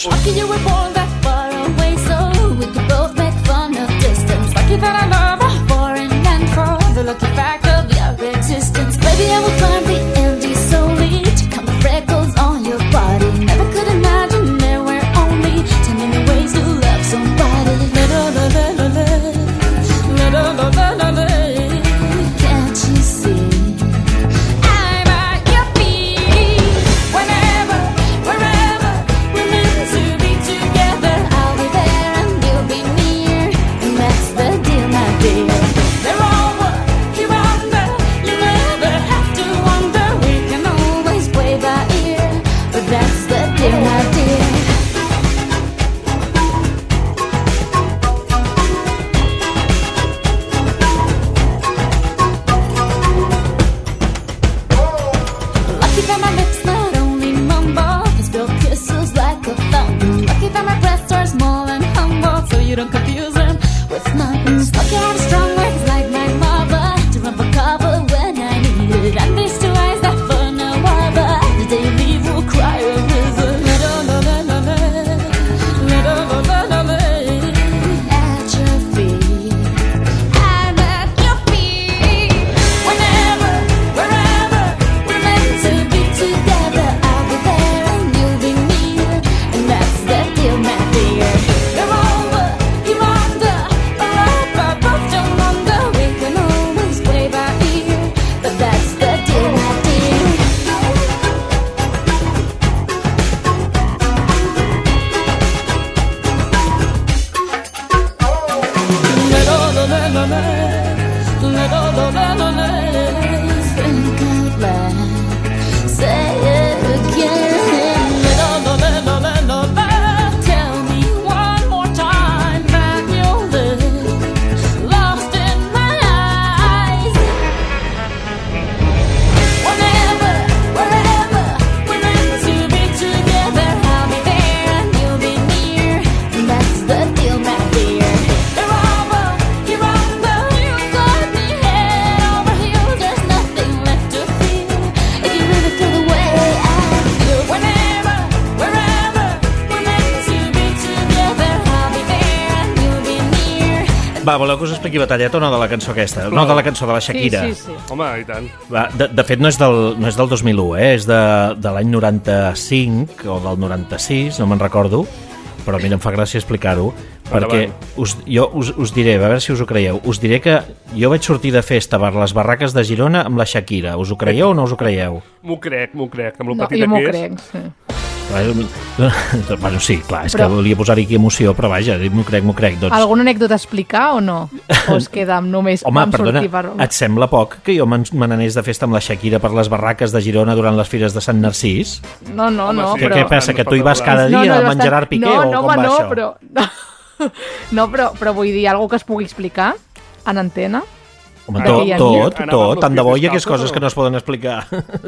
K: Lucky I have strong legs like my mother to run for cover when I need it. And these two eyes that for no other. The day you leave will cry a river. At your feet. I'm at your feet. Whenever, wherever we're meant to be together, I'll be there and you'll be near. And that's the deal, my dear. You're over, you're under, but both don't wonder. We can always play by ear, but that's the deal, my dear. Think out loud, say it again. Tell me one more time that you'll live lost in my eyes. Whenever, wherever we're meant to be together, I'll be there and you'll be near. And that's the deal, my dear. You're over, you're under, you got me head over heels. There's nothing left to fear if you really feel the way I feel. Whenever, wherever we're meant to be together, I'll be there and you'll be near.
B: Va, voleu que us expliqui batalleta o no de la cançó aquesta? No, de la cançó de la Shakira.
D: Sí.
E: Home, i tant.
B: Va, de fet, no és del 2001, és de l'any 95 o del 96, no me'n recordo, però mira, em fa gràcia explicar-ho, perquè us diré, a veure si us ho creieu, us diré que jo vaig sortir de festa per les barraques de Girona amb la Shakira. Us ho creieu o no us ho creieu?
E: M'ho crec, amb lo
D: No,
E: petita
D: jo m'ho
E: que és.
D: crec, sí.
B: Bueno, sí, clar, és
D: Però-
B: que volia posar-hi aquí emoció, però vaja, m'ho crec. Doncs,
D: Alguna anècdota a explicar o no? O es queda amb només
B: home,
D: vam
B: perdona,
D: sortir per...
B: et sembla poc que jo me n'anés de festa amb la Shakira per les barraques de Girona durant les fires de Sant Narcís?
D: No,
E: Home, sí,
B: Que
D: però...
B: què passa, que tu hi vas cada dia amb en Gerard Piqué o com va això?
D: Però vull dir, alguna que es pugui explicar en antena?
B: Home,
D: Perquè hi ha
B: tot, tant de bo hi hagués
E: descalços,
B: coses que no es poden explicar.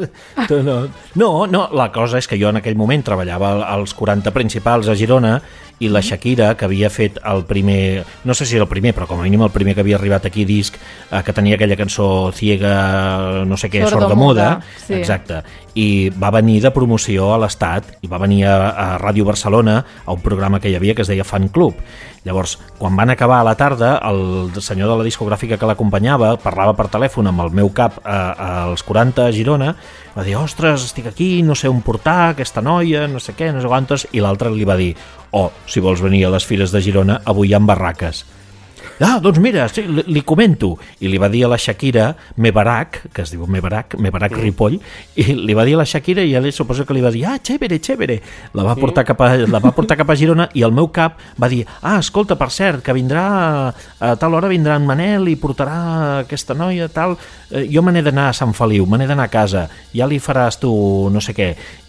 B: No, la cosa és que jo en aquell moment treballava als 40 principals a Girona i la Shakira, que havia fet el primer, no sé si era el primer, però com a mínim el primer que havia arribat aquí disc, que tenia aquella cançó Ciega, no sé què, sordomuda,
D: sí.
B: exacte, i va venir de promoció a l'Estat i va venir a Ràdio Barcelona a un programa que hi havia que es deia Fan Club. Llavors, quan van acabar a la tarda, el senyor de la discogràfica que l'acompanyava parlava per telèfon amb el meu cap als 40 a Girona, va dir, ostres, estic aquí, no sé on portar aquesta noia, no sé què, no sé quantes, i l'altre li va dir, si vols venir a les fires de Girona, avui hi ha barraques. Ah, doncs mira, sí, li comento. I li va dir a la Shakira, Mebarak, que es diu Mebarak Ripoll, i li va dir a la Shakira i ella suposo que li va dir, chévere. La va portar cap a Girona i el meu cap va dir, escolta, per cert, que vindrà a tal hora vindrà en Manel i portarà aquesta noia, tal. Jo me n'he d'anar a Sant Feliu, me n'he d'anar a casa, ja li faràs tu no sé què.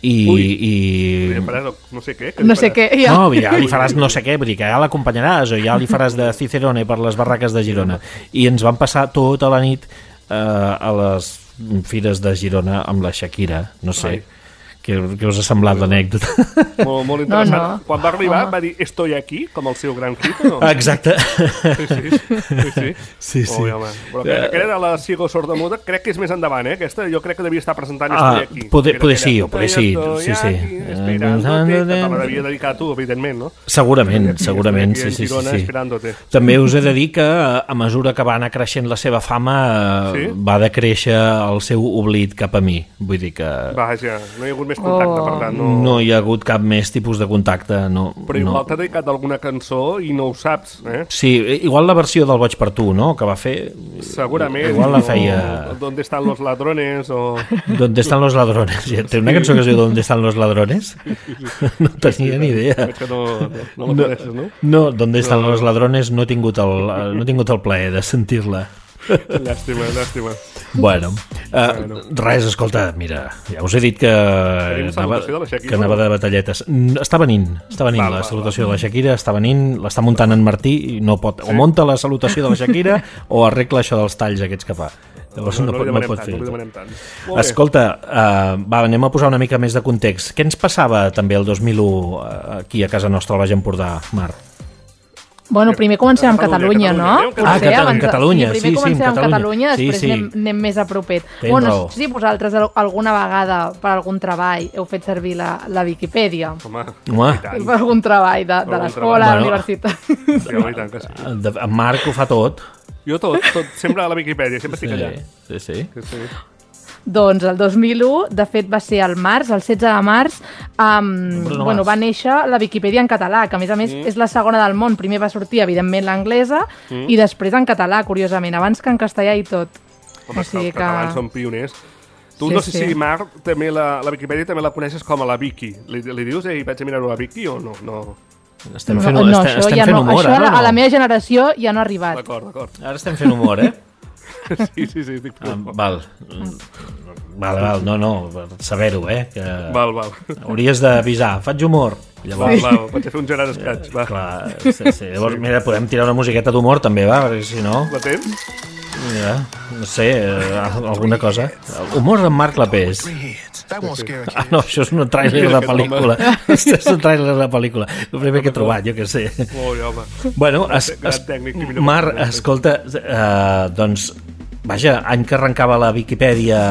E: No sé què.
D: No sé què, ja.
B: No, ja li faràs no sé què, vull dir que ja l'acompanyaràs o ja li faràs de Cicerone per les barraques de Girona. I ens van passar tota la nit a les fires de Girona amb la Shakira, no sé. Què us ha semblat l'anècdota?
E: Molt interessant.
D: No.
E: Quan va arribar va dir estoy aquí, com el seu gran hit, o no?
B: Exacte.
E: Sí. Home. Però aquella de la Ciego Sordomuda crec que és més endavant, aquesta jo crec que devia estar presentant estoy aquí.
B: Poder sí. Sí.
E: Esperándote, que te la devia dedicar a tu, evidentment, no?
B: Segurament,
E: Aquí
B: sí.
E: en Girona esperándote.
B: També us he de dir que a mesura que va anar creixent la seva fama va decréixer el seu oblit cap a mi. Vull dir que...
E: Vaja, no hi ha hagut més contacte, per tant.
B: No hi ha hagut cap més tipus de contacte, no.
E: Però igual t'ha dedicat alguna cançó i no ho saps, eh?
B: Sí, igual la versió del Boig per tu, no?, que va fer...
E: Segurament.
B: Igual la feia...
E: ¿Dónde están los ladrones? O...
B: ¿Dónde están los ladrones? Té una cançó que es diu ¿Dónde están los ladrones? No tenia ni idea.
E: Veig que no la coneixes, no?
B: No, ¿Dónde están los ladrones? No he tingut el plaer de sentir-la.
E: Llàstima.
B: Bueno, res, escolta, mira, ja us he dit que anava de batalletes. Està venint la salutació de la Shakira, està venint, l'està muntant en Martí i no pot, o munta la salutació de la Shakira o arregla això dels talls aquests que fa. Llavors no pot fer. Escolta, anem a posar una mica més de context. Què ens passava també el 2001 aquí a casa nostra al Baix Empordà, Marc?
D: Bueno, primer comencem amb Catalunya, no?
B: En Catalunya,
D: sí, primer comencem amb Catalunya, després anem més a propet. Bueno, no sé si vosaltres alguna vegada per algun treball heu fet servir la Viquipèdia.
E: Home.
D: Per algun treball de l'escola, de la universitat.
E: Sí, home, i tant que sí.
B: En Marc ho fa tot.
E: Jo tot, sempre a la Viquipèdia, sempre estic allà.
B: Sí.
D: Doncs el 2001, de fet va ser el març, el 16 de març, va néixer la Viquipèdia en català, que a més és la segona del món. Primer va sortir, evidentment, l'anglesa i després en català, curiosament, abans que en castellà i tot.
E: Home, els catalans són pioners. Tu no sé si, Marc, també la Viquipèdia també la coneixes com a la Vicky. Li dius, vaig a mirar-ho a la Vicky o no?
B: Estem fent humor,
D: això a la meva generació ja no ha arribat.
E: D'acord.
B: Ara estem fent humor,
E: Sí, estic fent humor.
B: Val, no, per saber-ho, que...
E: Val.
B: Hauries d'avisar, faig humor.
E: Llavors... Vaig a fer un Gerard Escaig, va.
B: Clar, sí. Llavors, mira, podem tirar una musiqueta d'humor també, va, perquè si no...
E: La tens?
B: Mira, no sé, alguna cosa. Humor amb Marc Clapés. No, això és un tràiler de pel·lícula. És un tràiler de pel·lícula. El primer que he trobat, jo què sé.
E: Home.
B: Bueno, Marc, escolta, doncs, vaja, any que arrencava la Viquipèdia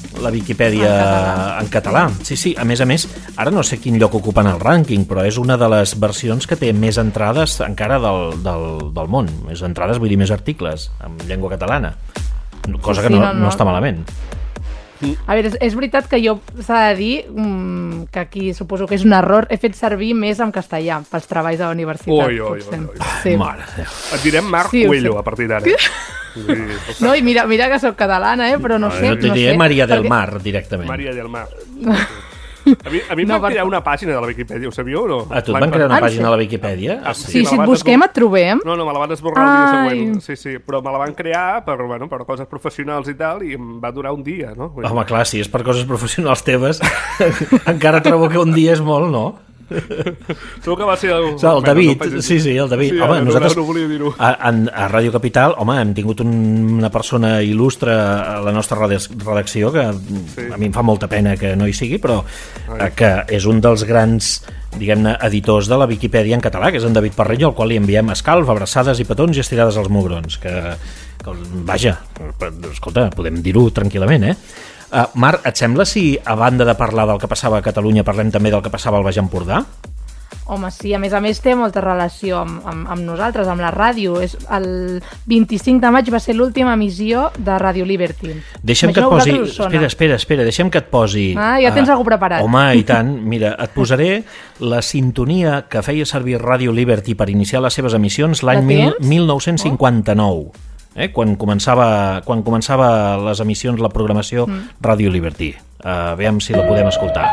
B: en català. Sí, a més, ara no sé quin lloc ocupa en el rànquing, però és una de les versions que té més entrades encara del món. Més entrades, vull dir, més articles en llengua catalana. Cosa que no està malament.
D: A veure, és veritat que jo s'ha de dir que aquí suposo que és un error, he fet servir més en castellà pels treballs de la universitat.
E: Sí. Mare. Et direm Marc Cuello a partir d'ara.
D: No, i mira que sóc catalana, però no sé.
B: Jo et diré Maria del Mar, directament.
E: Maria del Mar. A mi em van crear una pàgina de la Viquipèdia, ho sabíeu o no?
B: A tu et van crear una pàgina de la Viquipèdia?
D: Sí, si et busquem et trobem.
E: No, me la van esborrar el dia següent. Sí, però me la van crear per coses professionals i tal, i em va durar un dia, no?
B: Home, clar, si és per coses professionals teves, encara trobo que un dia és molt, no?
E: Segur que va ser el
B: David, sí, el David. Home, nosaltres
E: no volia dir-ho.
B: A Ràdio Capital, home, hem tingut una persona il·lustre a la nostra redacció que a mi em fa molta pena que no hi sigui, però que és un dels grans, diguem-ne, editors de la Viquipèdia en català, que és en David Parrillo, al qual li enviem escalf, abraçades i petons i estirades als mugrons, que vaja, escolta, podem dir-ho tranquil·lament, Marc, et sembla si a banda de parlar del que passava a Catalunya parlem també del que passava al Baix Empordà?
D: Home, sí, a més té molta relació amb nosaltres, amb la ràdio. El 25 de maig va ser l'última emissió de Radio Liberty.
B: Deixa'm que et posi... Espera, deixa'm que et posi...
D: Ja tens alguna preparat.
B: Home, i tant. Mira, et posaré la sintonia que feia servir Radio Liberty per iniciar les seves emissions l'any 1959. Quan començava les emissions, la programació Radio Liberty. Veiem si la podem escoltar.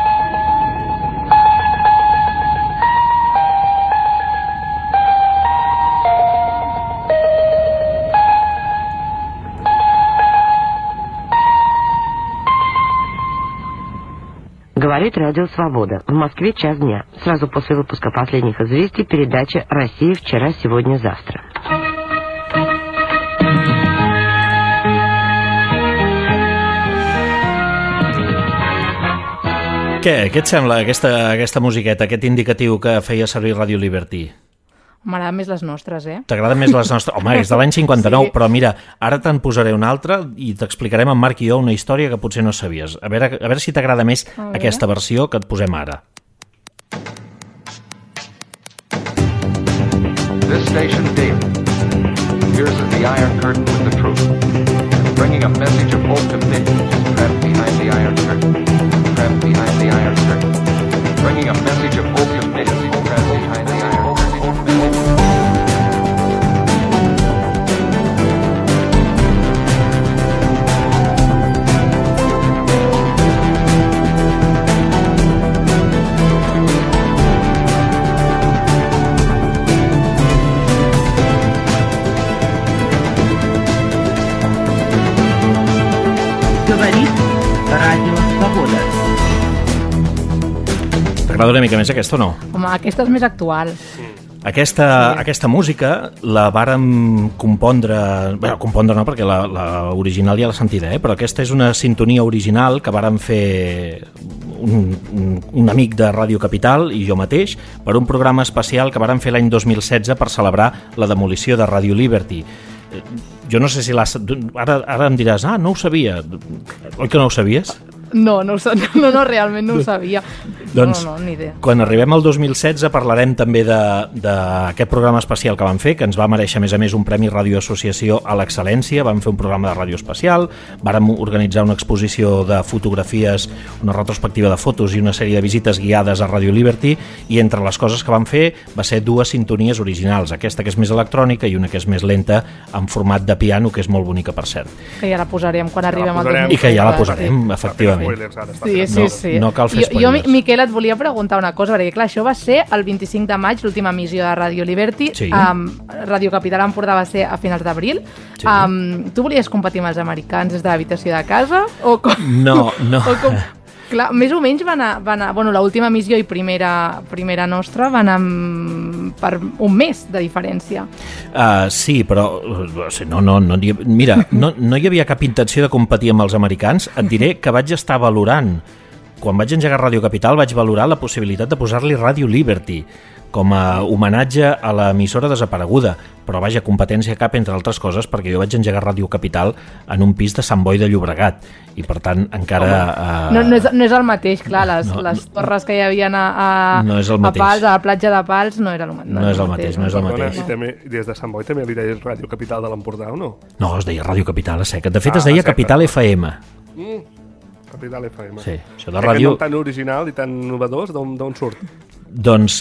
L: Говорит Радио Свобода. В Москве час дня. Сразу после выпуска последних известий передача «Россия вчера, сегодня, завтра».
B: Què et sembla aquesta musiqueta, aquest indicatiu que feia servir Radio Liberty?
D: M'agraden més les nostres,
B: T'agraden més les nostres? Home, és de l'any 59, sí. Però mira, ara te'n posaré una altra i t'explicarem en Marc i jo una història que potser no sabies. A veure si t'agrada més aquesta versió que et posem ara.
M: This station daily pierces the Iron Curtain with the truth, bringing a message of hope to millions trapped behind the Iron Curtain. Trapped behind the Iron Curtain, bringing a message of hope to millions trapped behind the Iron Curtain.
L: Говорит Радио Свобода.
B: T'agrada una mica més aquesta o no?
D: Home, aquesta és més actual.
B: Aquesta música la vàrem compondre... Bé, compondre no, perquè la original ja l'ha sentida, però aquesta és una sintonia original que vàrem fer un amic de Ràdio Capital i jo mateix per un programa especial que vàrem fer l'any 2016 per celebrar la demolició de Radio Liberty. Jo no sé si ara em diràs, no ho sabia. Oi que no ho sabies?
D: No, realment no ho sabia.
B: Doncs,
D: no, ni idea.
B: Quan arribem al 2016 parlarem també d'aquest programa especial que vam fer, que ens va mereixer, a més, un Premi Ràdio Associació a l'Excel·lència. Vam fer un programa de ràdio especial, vàrem organitzar una exposició de fotografies, una retrospectiva de fotos i una sèrie de visites guiades a Radio Liberty, i entre les coses que vam fer va ser 2 sintonies originals, aquesta que és més electrònica i una que és més lenta, en format de piano, que és molt bonica, per cert.
D: Que ja la posarem quan arribem al 2016.
B: I que ja la posarem, efectivament.
D: Sí.
B: No cal fer
D: spoilers. Jo, Miquel, et volia preguntar una cosa, perquè clar, això va ser el 25 de maig, l'última emissió de Radio Liberty.
B: Sí.
D: Radio Capital Empordà va ser a finals d'abril.
B: Sí.
D: Tu volies competir amb els americans des de l'habitació de casa? O com?
B: No.
D: O com? Clar, més o menys va anar bueno, l'última emissió i primera nostra va anar per un mes de diferència.
B: Sí, però mira, no hi havia cap intenció de competir amb els americans. Et diré que vaig estar valorant, quan vaig engegar Ràdio Capital, vaig valorar la possibilitat de posar-li Radio Liberty com a homenatge a l'emissora desapareguda, però vaja, competència cap, entre altres coses, perquè jo vaig engegar Ràdio Capital en un pis de Sant Boi de Llobregat, i per tant encara...
D: No és el mateix, clar, les torres que hi havia
B: no és el mateix.
D: a Pals, a la platja de Pals, no és el mateix.
B: No és el mateix.
E: I també, des de Sant Boi també li deies Ràdio Capital de l'Empordà, o no?
B: No, es deia Ràdio Capital a secret. De fet, es deia Capital FM.
E: Capital FM.
B: Sí, això de ràdio...
E: Aquest nom tan original i tan innovador, d'on surt?
B: Doncs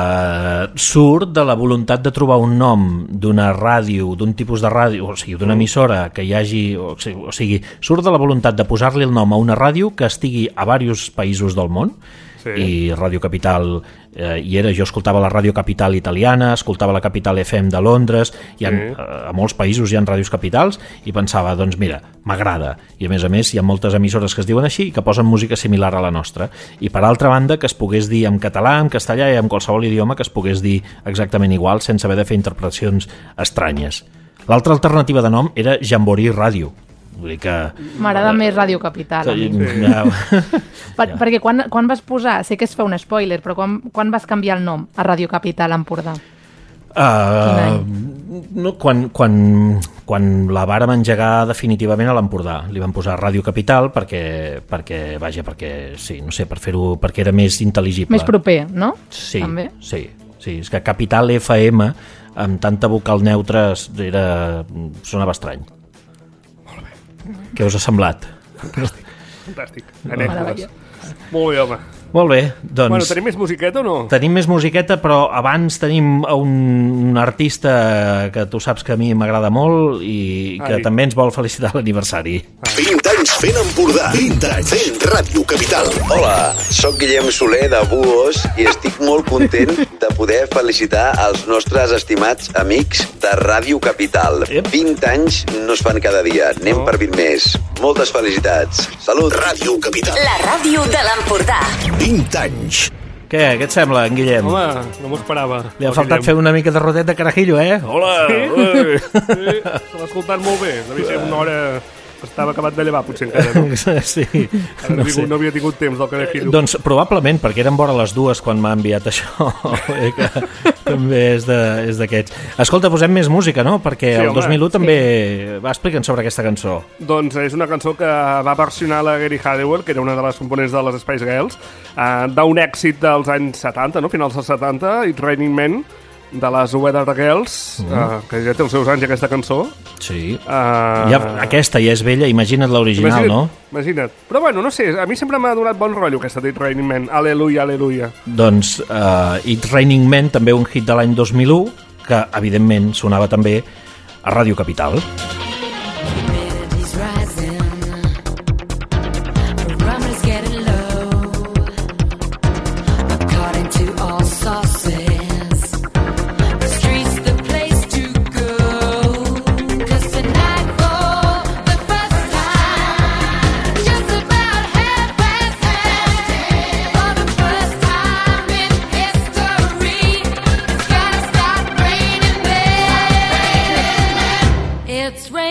B: surt de la voluntat de trobar un nom d'una ràdio, d'un tipus de ràdio, o sigui, d'una emissora que hi hagi... O sigui, surt de la voluntat de posar-li el nom a una ràdio que estigui a diversos països del món, i Ràdio Capital hi era. Jo escoltava la Ràdio Capital italiana, escoltava la Capital FM de Londres, a molts països hi ha ràdios capitals, i pensava, doncs mira, m'agrada, i a més hi ha moltes emissores que es diuen així i que posen música similar a la nostra, i per altra banda que es pogués dir en català, en castellà i en qualsevol idioma, que es pogués dir exactament igual sense haver de fer interpretacions estranyes. L'altra alternativa de nom era Jamboree Ràdio.
D: M'agrada més Ràdio Capital. Perquè quan vas posar, sé que es fa un spoiler, però quan vas canviar el nom a Ràdio Capital Empordà?
B: Quan la vàrem engegar definitivament a l'Empordà. Li vam posar Ràdio Capital perquè sí, no sé, perquè era més intel·ligible.
D: Més proper, no?
B: Sí,
D: també?
B: Sí, és que Capital FM amb tanta vocal neutra sonava estrany. Què us ha semblat?
E: Fantàstic. Anècdotes. Molt bé, home.
B: Molt bé, doncs...
E: Bueno, tenim més musiqueta o no?
B: Tenim més musiqueta, però abans tenim un artista que tu saps que a mi m'agrada molt i que també ens vol felicitar l'aniversari.
A: 20 anys fent Empordà. 20 anys fent Ràdio Capital.
F: Hola, sóc Guillem Soler de Buos i estic molt content de poder felicitar els nostres estimats amics de Ràdio Capital. 20 anys no es fan cada dia, anem per 20 més. Moltes felicitats. Salut.
A: Ràdio Capital.
C: La ràdio de l'Empordà.
A: 20 anys.
B: Què et sembla, en Guillem?
E: Home, no m'ho esperava.
B: Li ha faltat fer una mica de rodet de carajillo, eh? Hola!
E: Sí, se l'ha escoltat molt bé. Devia ser una hora... Estava acabat de llevar, potser encara, no?
B: Sí.
E: No havia tingut temps del carajillo.
B: Doncs probablement, perquè eren vora les 2 quan m'ha enviat això. Que també és d'aquests. Escolta, posem més música, no? Perquè el 2001 també va explicant sobre aquesta cançó.
E: Doncs és una cançó que va versionar la Geri Halliwell, que era una de les components de les Spice Girls, d'un èxit dels anys 70, no? Finals dels 70, It's Raining Men, de les Weather Girls, que ja té els seus anys aquesta cançó.
B: Sí. Aquesta ja és vella, imagina't l'original, no?
E: Imagina't. Però bueno, no sé, a mi sempre m'ha donat bon rotllo aquesta It's Raining Men. Aleluia, aleluia.
B: Doncs It's Raining Men, també un hit de l'any 2001, que evidentment sonava també a Ràdio Capital.
K: It's raining.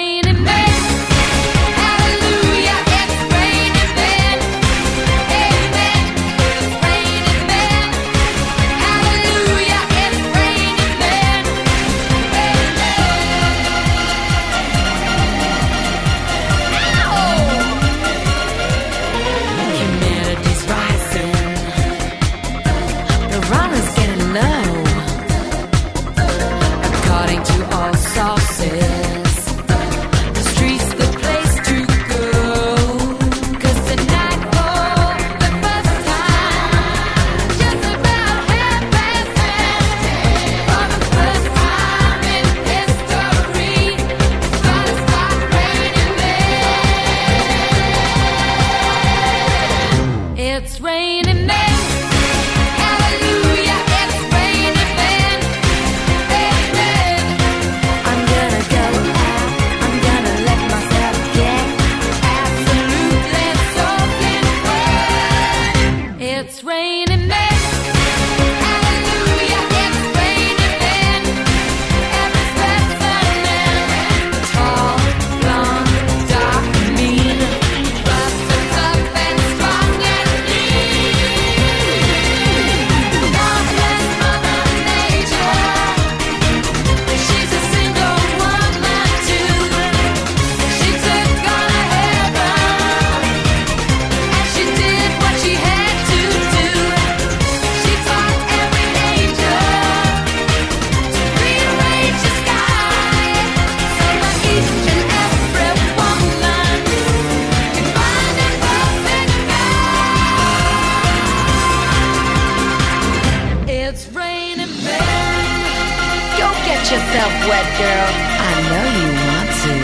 C: wet, girl. I know you want to.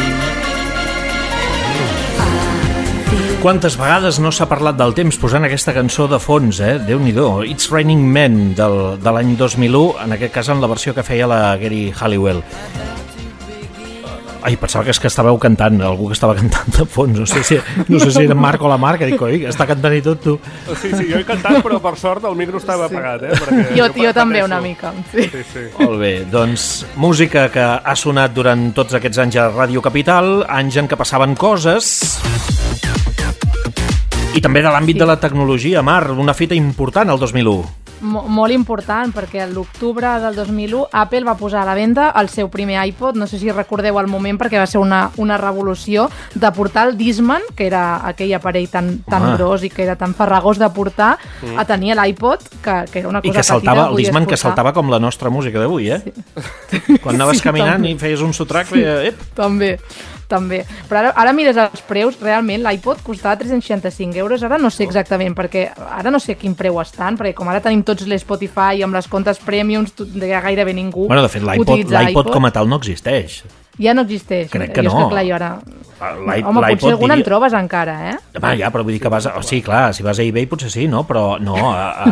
B: Quantes vegades no s'ha parlat del temps posant aquesta cançó de fons, Déu-n'hi-do. It's Raining Men, de l'any 2001, en aquest cas en la versió que feia la Geri Halliwell. Ai, pensava que és que estàveu cantant, algú que estava cantant de fons. No sé si era en Marc o la Mar, que dic, oi, està cantant i tot, tu.
E: Sí, jo he cantat, però per sort el micro estava apagat,
D: Jo també una mica, sí.
B: Molt bé, doncs música que ha sonat durant tots aquests anys a Ràdio Capital, anys en què passaven coses... I també de l'àmbit de la tecnologia, Mar, una fita important el 2001.
D: Molt important, perquè l'octubre del 2001 Apple va posar a la venda el seu primer iPod, no sé si recordeu el moment, perquè va ser una revolució de portar el Discman, que era aquell aparell tan gros i que era tan farragós de portar, a tenir l'iPod, que era una cosa
B: petita. I que saltava, el Discman que saltava com la nostra música d'avui, Sí. Quan anaves caminant i feies un sotrac,
D: També. Però ara mires els preus, realment l'iPod costava 365 euros, ara no sé exactament, perquè ara no sé a quin preu estan, perquè com ara tenim tots l'Spotify amb les comptes premiums, gairebé ningú
B: de fet, l'iPod com a tal no existeix.
D: Ja no existeix.
B: Crec que no.
D: És que, clar, jo ara... Home, potser algun en trobes encara,
B: Ja, però vull dir que vas... Sí, clar, si vas a eBay potser sí, no? Però no,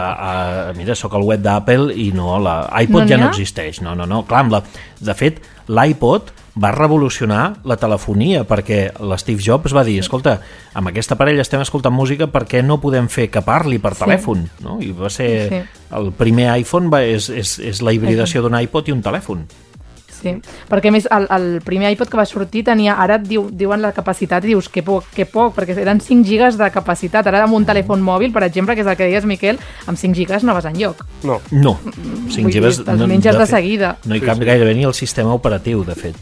B: mira, sóc al web d'Apple i no, l'iPod ja no existeix. No. Clar, de fet, l'iPod va revolucionar la telefonia, perquè l'Steve Jobs va dir, escolta, amb aquest aparell estem escoltant música, per què no podem fer que parli per telèfon? No? I va ser... El primer iPhone és la hibridació d'un iPod i un telèfon.
D: Sí, perquè a més el primer iPod que va sortir tenia, ara diuen la capacitat i dius que poc, perquè eren 5 gigas de capacitat. Ara amb un telèfon mòbil, per exemple, que és el que deies, Miquel, amb 5 gigas no vas enlloc.
E: No.
B: 5 gigas...
D: Els menges de seguida.
B: No hi cap gairebé ni el sistema operatiu, de fet.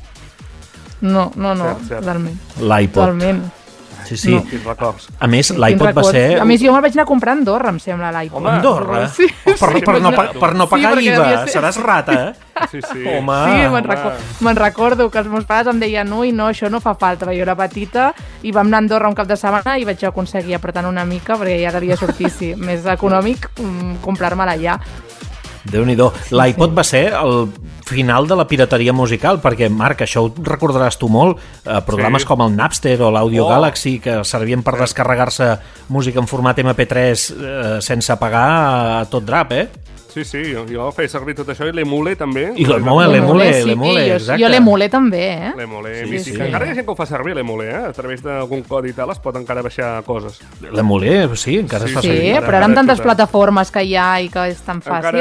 D: No, totalment.
B: L'iPod.
D: Totalment.
B: Sí.
E: No.
B: A més, l'iPod va ser...
D: A més, jo me'l vaig anar a comprar a Andorra, em sembla, l'iPod.
B: Home, Andorra? Sí. Per no pagar IVA, seràs rata,
E: Sí.
D: Home. Sí, me'n recordo que els meus pares em deien no, això no fa falta, perquè jo era petita i vam anar a Andorra un cap de setmana i vaig aconseguir apretant una mica, perquè ja devia sortir, més econòmic comprar-me-la ja.
B: Déu-n'hi-do. L'iPod va ser el final de la pirateria musical, perquè, Marc, això ho recordaràs tu molt, programes com el Napster o l'Audio Galaxy, que servien per descarregar-se música en format MP3 sense pagar a tot drap,
E: Sí, jo feia servir tot això i l'Emule també.
B: I l'Emule, exacte.
D: Jo l'Emule també,
E: L'Emule, sí. Encara hi ha gent que ho fa servir, l'Emule, A través d'algun codi i tal es pot encara baixar coses.
B: L'Emule, sí, encara es fa servir.
D: Sí, però ara amb tantes plataformes que hi ha i que és tan fàcil.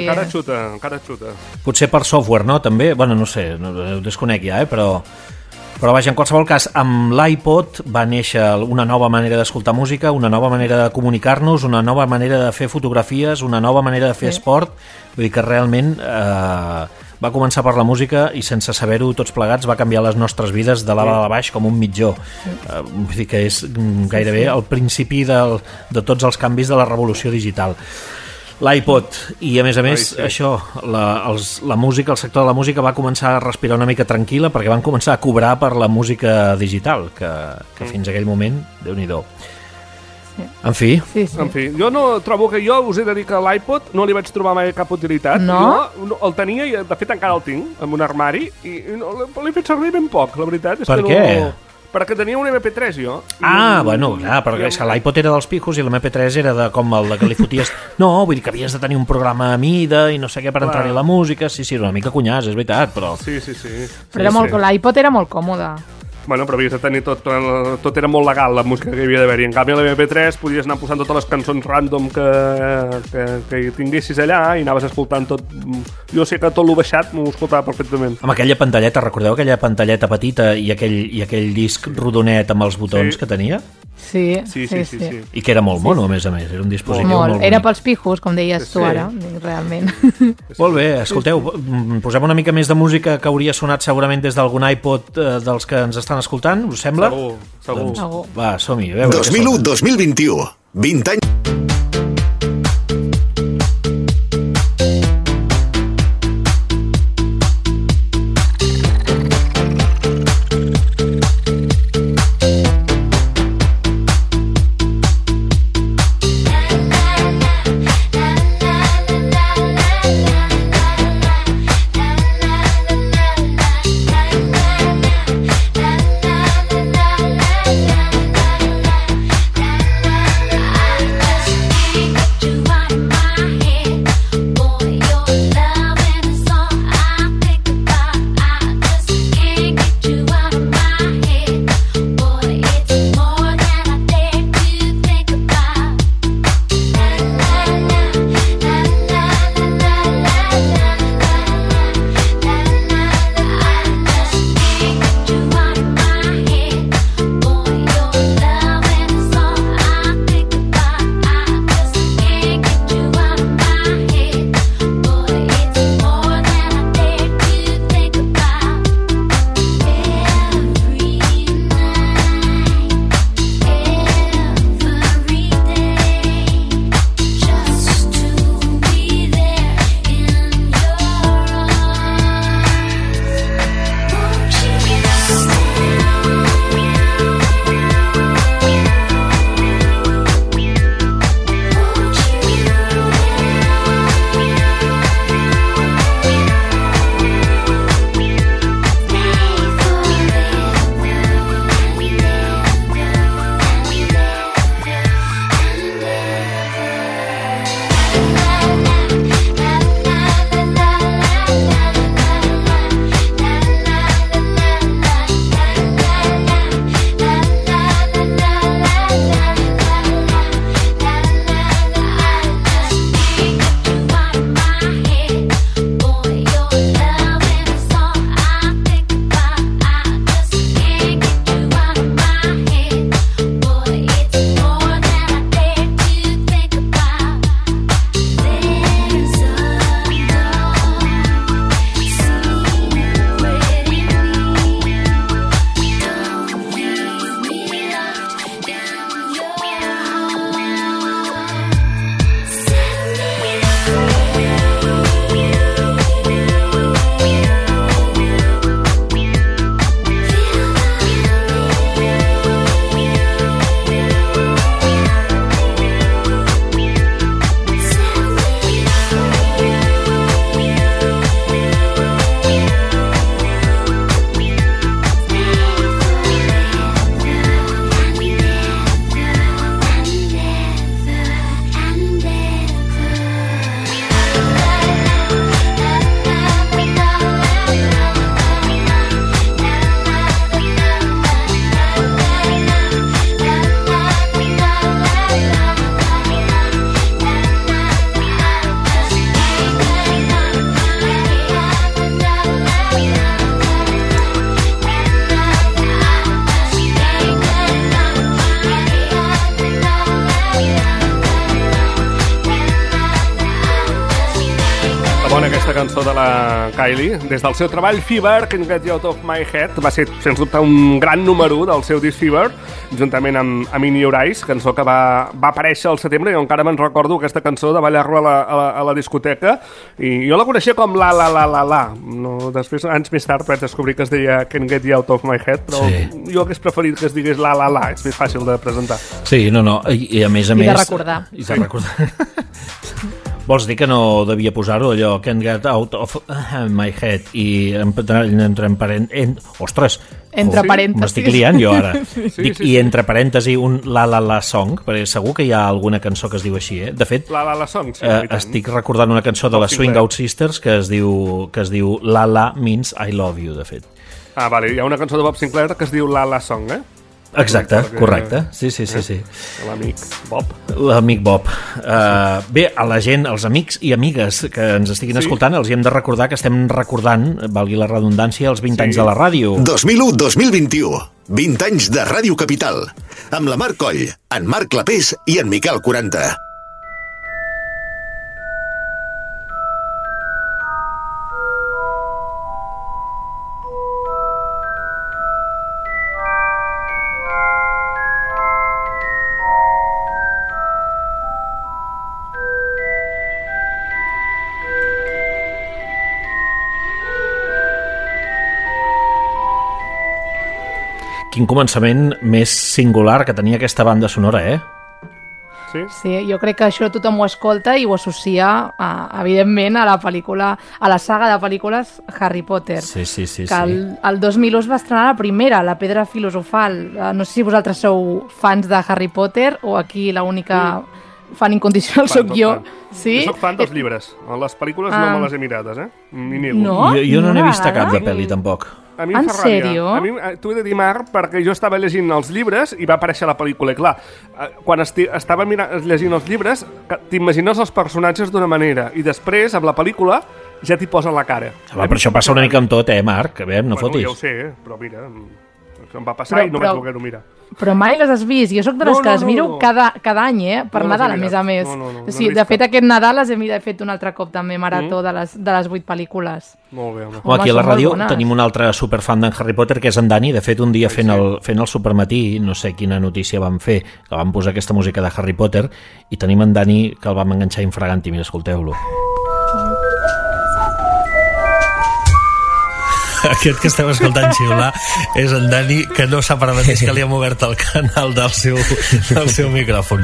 E: Encara xuta.
B: Potser per software, no? També, bueno, no sé, ho desconec ja, Però vaja, en qualsevol cas, amb l'iPod va néixer una nova manera d'escoltar música, una nova manera de comunicar-nos, una nova manera de fer fotografies, una nova manera de fer esport. Vull dir que realment va començar per la música i sense saber-ho tots plegats va canviar les nostres vides de dalt a baix com un mitjó. Vull dir que és gairebé el principi de tots els canvis de la revolució digital. L'iPod, i a més, això, la música, el sector de la música va començar a respirar una mica tranquil·la perquè van començar a cobrar per la música digital, que fins a aquell moment, Déu-n'hi-do. En fi.
E: Jo no trobo que jo us he de dir que l'iPod no li vaig trobar mai cap utilitat.
D: No?
E: Jo el tenia i de fet encara el tinc en un armari i l'he fet servir ben poc, la veritat.
B: Per què?
E: Perquè tenia un MP3, jo.
B: Bueno, clar, perquè l'iPod era dels pijos i l'MP3 era com el que li foties... No, vull dir que havies de tenir un programa a mida i no sé què per entrar-hi la música. Sí, una mica cunyàs, és veritat, però...
E: Sí.
D: Però l'iPod era molt còmode.
E: Bueno, però havies de tenir tot era molt legal, la música que hi havia d'haver-hi. En canvi, a l'MP3 podies anar posant totes les cançons random que tinguessis allà i anaves escoltant tot. Jo sé que tot lo baixat m'ho escoltava perfectament.
B: Amb aquella pantalleta, recordeu aquella pantalleta petita i aquell disc rodonet amb els botons que tenia?
D: Sí.
B: I que era molt mono, a més, era un dispositiu molt
D: era pels pijos, com deies tu ara, realment.
B: Molt bé, escolteu, posem una mica més de música que hauria sonat segurament des d'algun iPod dels que ens estan escoltant, us sembla?
E: Segur.
B: Doncs, va, som-hi.
A: 2001-2021, 20 anys.
E: aquesta cançó de la Kylie. Des del seu treball Fever, Can't Get You Out of My Head, va ser, sens dubte, un gran número 1 del seu disc Fever, juntament amb In Your Eyes, cançó que va aparèixer al setembre, i encara me'n recordo aquesta cançó de ballar-lo a la discoteca, i jo la coneixia com La. No, després, anys més tard, vaig descobrir que es deia Can't Get You Out of My Head, però jo hagués preferit que es digués La. És més fàcil de presentar.
B: Sí, no, i a més...
D: I de recordar.
B: I de recordar. Vols dir que no devia posar-ho, allò, Can't Get Out of My Head, i entre parèntesis... Ostres!
D: Entre parèntesis.
B: M'estic liant jo ara.
E: Sí.
B: I entre parèntesis un La Song, perquè segur que hi ha alguna cançó que es diu així, eh? De fet,
E: La Song, sí.
B: estic recordant una cançó de les Swing Out Sisters que es diu La means I love you, de fet.
E: Ah, vale, hi ha una cançó de Bob Sinclair que es diu La Song, eh?
B: Exacte, correcte. Sí.
E: L'amic Bob.
B: L'amic Bob. Bé, a la gent, als amics i amigues que ens estiguin escoltant, els hi hem de recordar que estem recordant, valgui la redundància, els 20 anys de la ràdio.
A: 2001-2021. 20 anys de Ràdio Capital. Amb la Mar Coll, en Marc Clapés i en Miquel 40.
B: Quin començament més singular que tenia aquesta banda sonora, eh?
D: Sí, jo crec que això tothom ho escolta i ho associa, evidentment, a la pel·lícula, a la saga de pel·lícules Harry Potter.
B: Sí.
D: Que el 2001 es va estrenar la primera, La Pedra Filosofal. No sé si vosaltres sou fans de Harry Potter o aquí l'única fan incondicional sóc jo. Sí?
E: Jo soc fan dels llibres. Les pel·lícules no me les he mirades, eh? Ni ningú.
D: No?
B: Jo no n'he vist cap de pel·li, tampoc.
E: A mi em fa ràbia. A mi t'ho he de dir, Marc, perquè jo estava llegint els llibres i va aparèixer la pel·lícula. I clar, quan estava llegint els llibres, t'imagines els personatges d'una manera i després, amb la pel·lícula, ja t'hi posen la cara.
B: Però això passa una mica amb tot, Marc? A veure, no fotis.
E: Ja ho sé, però mira, em va passar i no vaig voler-ho mirar.
D: Però mai les has vist. Jo sóc de les que les miro cada any, per Nadal, a més a més. Sí, de fet, aquest Nadal les he fet un altre cop també, marató de les 8 pel·lícules.
E: Molt bé, home.
B: Aquí a la ràdio tenim un altre superfan d'en Harry Potter, que és en Dani. De fet, un dia fent el supermatí, no sé quina notícia vam fer, que vam posar aquesta música de Harry Potter, i tenim en Dani que el vam enganxar infraganti. Mira, escolteu-lo. Aquest que estem escoltant xiular és en Dani, que no s'ha parat que li hem obert el canal del seu micròfon.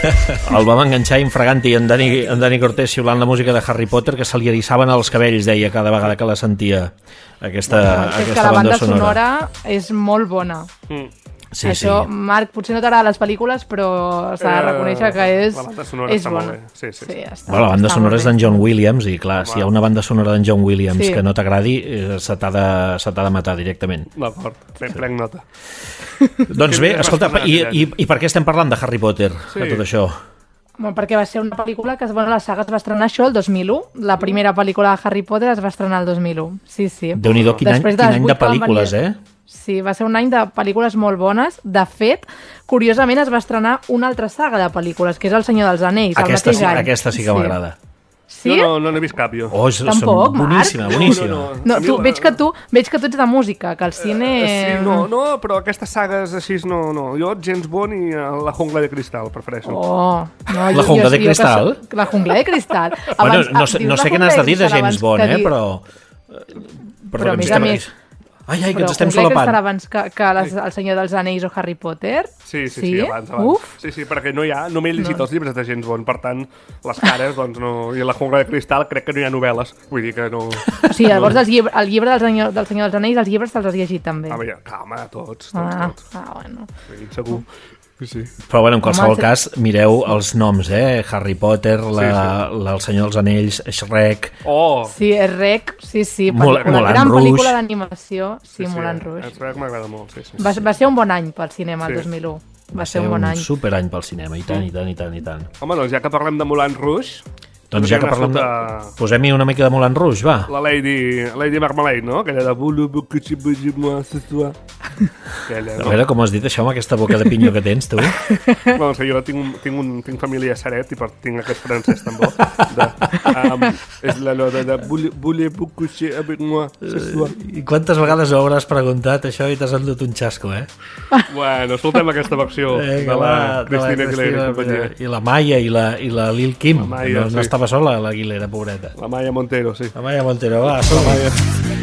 B: El vam enganxar infraganti, en Dani Cortés xiulant la música de Harry Potter, que se li erissaven els cabells, deia, cada vegada que la sentia aquesta
D: la banda sonora és molt bona.
B: Sí,
D: això, Marc, potser no t'agrada les pel·lícules, però s'ha de reconèixer que és bona.
E: La banda sonora està molt bé. Sí.
B: La banda sonora és d'en John Williams, i clar, si hi ha una banda sonora d'en John Williams que no t'agradi, se t'ha de matar directament.
E: D'acord, prenc nota.
B: Doncs bé, escolta, i per què estem parlant de Harry Potter, de tot això?
D: Perquè va ser una pel·lícula que la saga es va estrenar això el 2001. La primera pel·lícula de Harry Potter es va estrenar el 2001. Sí.
B: Déu-n'hi-do, quin any de pel·lícules,
D: Sí, va ser un any de pel·lícules molt bones. De fet, curiosament es va estrenar una altra saga de pel·lícules, que és El Senyor dels Anells, el mateix any.
B: Aquesta sí que m'agrada.
D: Sí?
E: No n'he vist cap, jo.
D: Tampoc,
B: boníssima.
D: Veig que tu ets de música, que al cine...
E: Sí, no, però aquestes sagues així no. Jo, James Bond i La Jungla de Cristal, prefereixo.
B: La Jungla de Cristal?
D: La Jungla de Cristal.
B: No sé què n'has de dir de James Bond, però...
D: Però a més a més...
B: Ai, que ens estem solapant.
D: Però abans que El Senyor dels Anells o Harry Potter?
E: Sí, abans. Sí, perquè no m'he llegit els llibres de James Bond, per tant, les cares, doncs no... I La Jungla de Cristal crec que no hi ha novel·les, vull dir que no...
D: O sigui, llavors el llibre del Senyor dels Anells, els llibres te'ls has llegit també?
E: Calma, tots.
D: Bueno.
E: Sí, segur. Sí.
B: Però bueno, en qualsevol cas, mireu els noms, Harry Potter, El Senyor dels Anells, Shrek...
D: Sí, Shrek, sí.
B: Moulin
D: gran
B: Rouge.
D: Pel·lícula d'animació, Moulin Rouge.
E: Shrek m'agrada molt, sí.
D: Va ser un bon any pel cinema, el 2001. Va ser un bon any.
B: Un superany pel cinema, i tant.
E: Home, doncs ja que parlem de Moulin Rouge...
B: Doncs ja que parlem de... Posem-hi una mica de Moulin Rouge, va.
E: La Lady Marmalade, no? Aquella de...
B: A veure com has dit això amb aquesta boca de pinyó que tens, tu.
E: Bueno, jo tinc família a Saret i tinc aquest francès tan bo. És la de voulez-vous coucher avec moi ce soir?
B: I quantes vegades ho hauràs preguntat això i t'has endut un xasco, eh?
E: Bueno, escoltem aquesta versió de la Cristina Aguilera i companyia.
B: I la Maya i la Lil Kim.
E: Maya,
B: no estava sola, la Aguilera, pobreta.
E: La Maya Montero, sí.
B: La Maya Montero, va, som la Maya.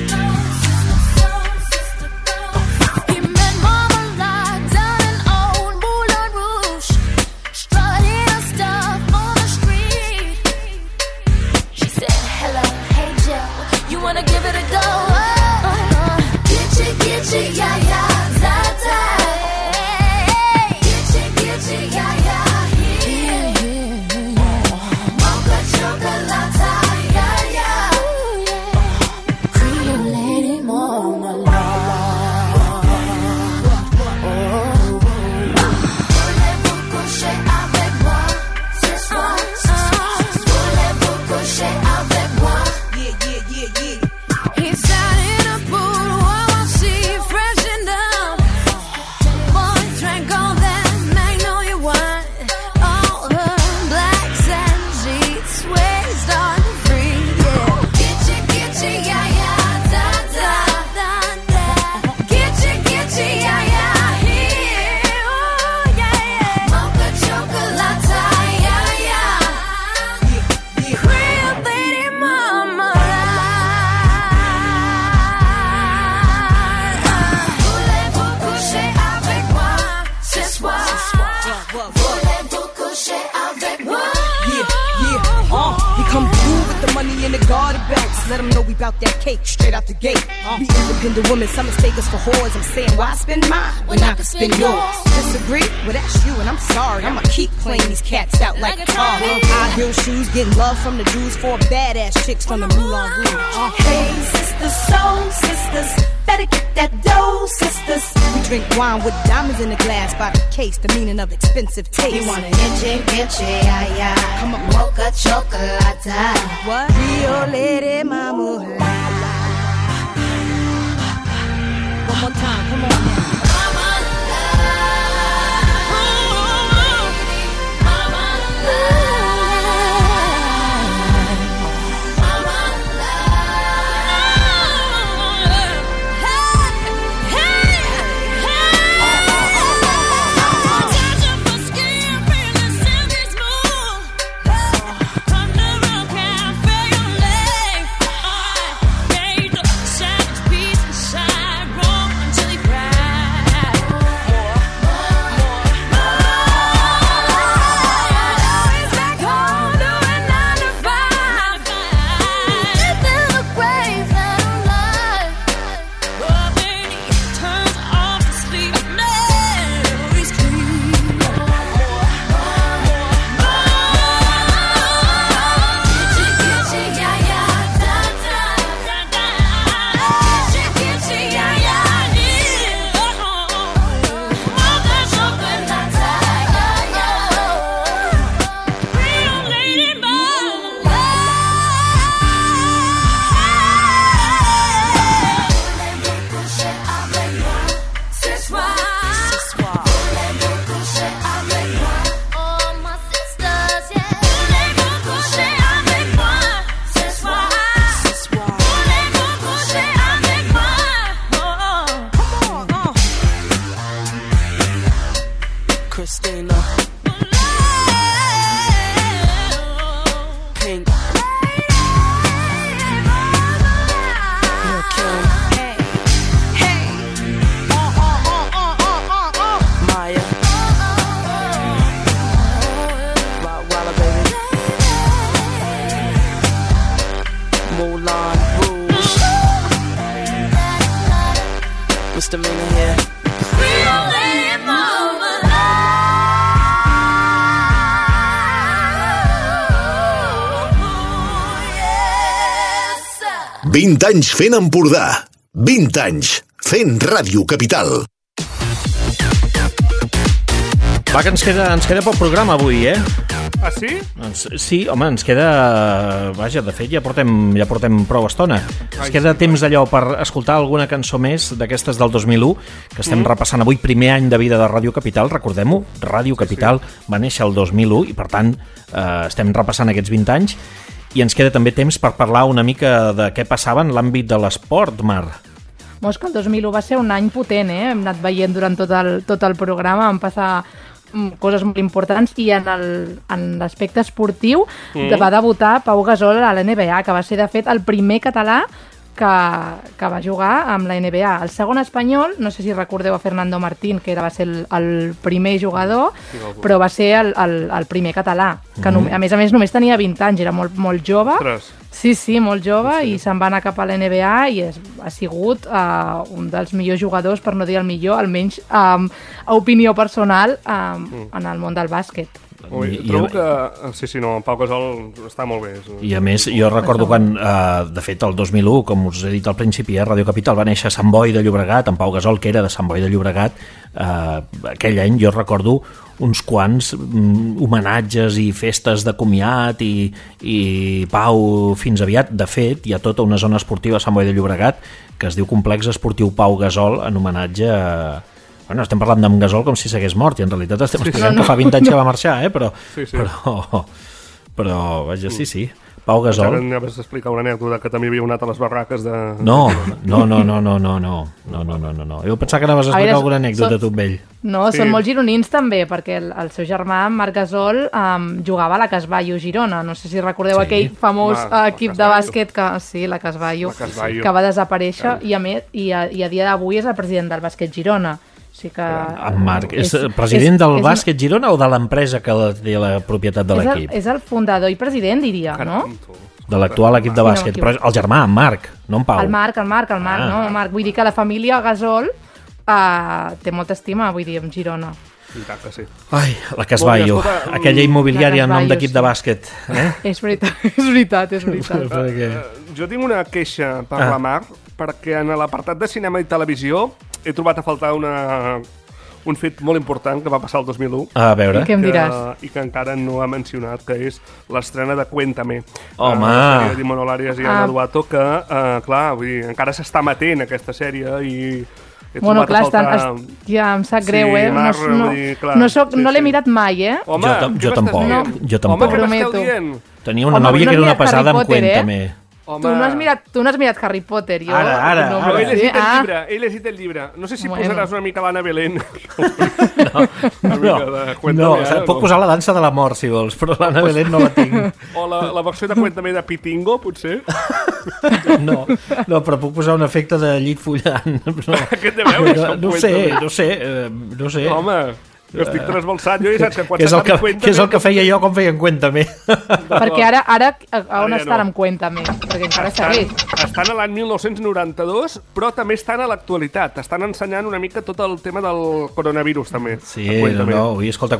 N: Let them know we bout that cake straight out the gate. We independent women, some mistake us for whores. I'm saying, why spend mine when I can spend yours? Disagree? Well, that's you, and I'm sorry. I'ma keep playing these cats out like a car. High heel shoes, getting love from the dudes, 4 badass chicks from the Moulin Rouge.
K: Hey, sisters, soul sisters, better get that dough, sisters.
N: We drink wine with diamonds in the glass by the case, the meaning of expensive taste.
K: You want an itchy, ay, ay.
N: Come on,
K: mocha chocolate.
N: What? Rio Lady Mama. One more time, come on now.
A: Vint anys fent Empordà. 20 anys fent Ràdio Capital.
B: Va, que ens queda poc programa avui, eh?
E: Ah, sí?
B: Sí, home, ens queda... Vaja, de fet, ja portem prou estona. Ens queda temps allò per escoltar alguna cançó més d'aquestes del 2001, que estem repassant avui, primer any de vida de Ràdio Capital, recordem-ho, Ràdio Capital va néixer el 2001 i, per tant, estem repassant aquests 20 anys i ens queda també temps per parlar una mica de què passava en l'àmbit de l'esport, Mar.
D: És que el 2001 va ser un any potent, Hem anat veient durant tot el programa, van passar coses molt importants i en l'aspecte esportiu va debutar Pau Gasol a la NBA, que va ser, de fet, el primer català que va jugar amb la NBA. El segon espanyol, no sé si recordeu a Fernando Martín, que va ser el primer jugador, però va ser el primer català, que a més només tenia 20 anys, era molt, molt jove. Sí, molt jove, i se'n va anar cap a la NBA i ha sigut un dels millors jugadors, per no dir el millor, almenys a opinió personal, en el món del bàsquet.
E: Trobo que... Sí, no, Pau Gasol està molt bé.
B: I a més, jo recordo quan, de fet, el 2001, com us he dit al principi, Ràdio Capital va néixer a Sant Boi de Llobregat, en Pau Gasol, que era de Sant Boi de Llobregat. Aquell any jo recordo uns quants homenatges i festes de comiat i Pau, fins aviat. De fet, hi ha tota una zona esportiva a Sant Boi de Llobregat que es diu Complex Esportiu Pau Gasol, en homenatge a... Bueno, estem parlant d'en Gasol com si s'hagués mort i en realitat estem explicant que fa 20 anys que va marxar, però vaja, sí. Pau Gasol...
E: Ara vas explicar una anècdota que també havia anat a les barraques de...
B: No. Jo pensava que anaves a explicar alguna anècdota tu amb ell.
D: No, són molt gironins també, perquè el seu germà, Marc Gasol, jugava a la Casballo Girona. No sé si recordeu aquell famós equip de bàsquet la Casballo, que va desaparèixer i a dia d'avui és el president del bàsquet Girona. Sí que...
B: En Marc, és president del bàsquet Girona o de l'empresa que té la propietat de l'equip?
D: És el fundador i president, diria, no?
B: De l'actual equip de bàsquet, però el germà, en Marc, no en Pau.
D: El Marc, no? Marc. Vull dir que la família Gasol té molta estima, vull dir, amb Girona.
E: Sí.
B: Ai, la Casballo, aquella immobiliària en nom d'equip de bàsquet.
D: És veritat.
E: Jo tinc una queixa per la Mar, perquè en l'apartat de cinema i televisió he trobat a faltar un fet molt important que va passar el 2001.
B: A veure.
D: Què em diràs?
E: I que encara no ha mencionat, que és l'estrena de Cuéntame.
B: Home!
E: La sèrie d'Imanol Arias i Ana Duato, que, clar, vull dir, encara s'està emetent aquesta sèrie i...
D: Bueno, clar, ja em sap greu, No l'he mirat mai,
B: Jo tampoc.
E: Home, què m'esteu dient?
B: Tenia una nòvia que era una pesada amb Cuéntame.
D: Tu no has mirat Harry Potter, jo...
E: Ara. He llegit el llibre. No sé si posaràs una mica l'Anna Belén.
B: No, puc posar la dansa de la mort, si vols, però l'Anna Belén no la tinc.
E: O la versió de Cuéntame de Pitingo, potser?
B: No, però puc posar un efecte de llit follant.
E: Què et deveu?
B: No sé.
E: Home... Jo estic trasbalsat, jo ja saps que quan s'acaba Cuéntame...
B: Que és el que feia jo quan feien Cuéntame.
D: Perquè ara on estan amb Cuéntame? Perquè encara segueix.
E: Estan a l'any 1992, però també estan a l'actualitat. Estan ensenyant una mica tot el tema del coronavirus, també.
B: Sí, escolta,